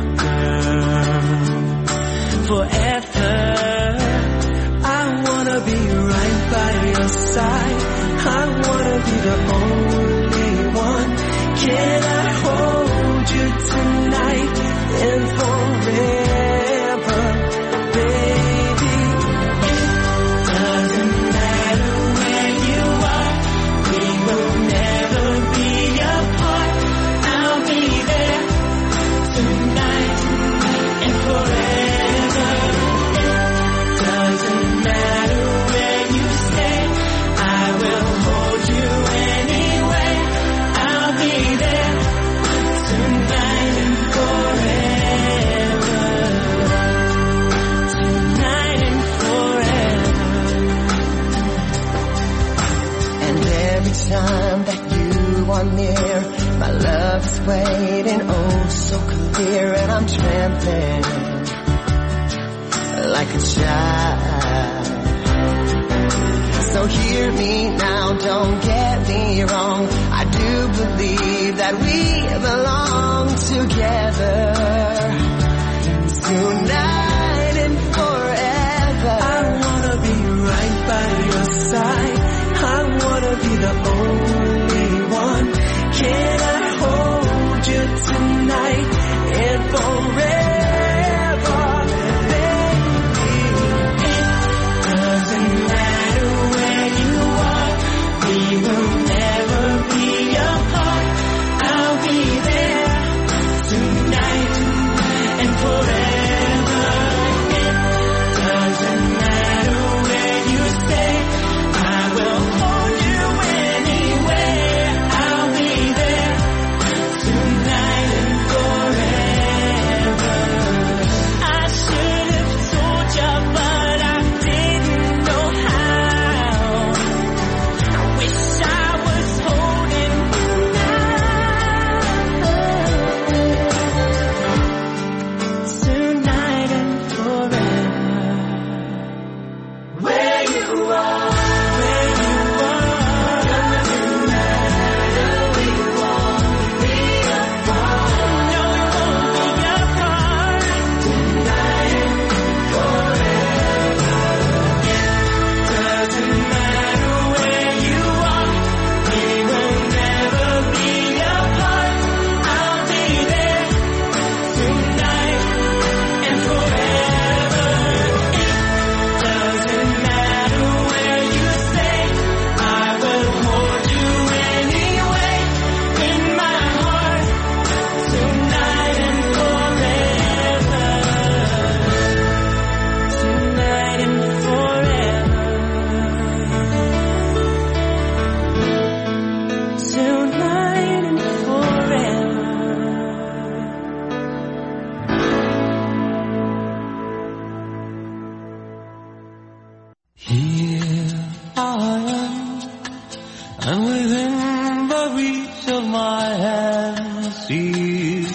girl, forever. I wanna be right by your side. I wanna be the only one. Can I hold you tonight and forever, baby? It doesn't matter where you are, we will never be apart. I'll be there tonight and forever. It doesn't matter where you stay, I will hold you anyway. I'll be there tonight and forever. Tonight and forever. And every time that you are near, my love is waiting, oh so clear, and I'm trembling like a child. So hear me now, don't get me wrong. I do believe that we belong together tonight and forever. I wanna be right by your side. I wanna be the only one. Can I hold you tonight and forever, baby? It doesn't matter where you are, we And within the reach of my hand, she's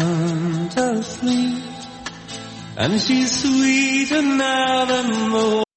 sound asleep, and she's sweeter now than the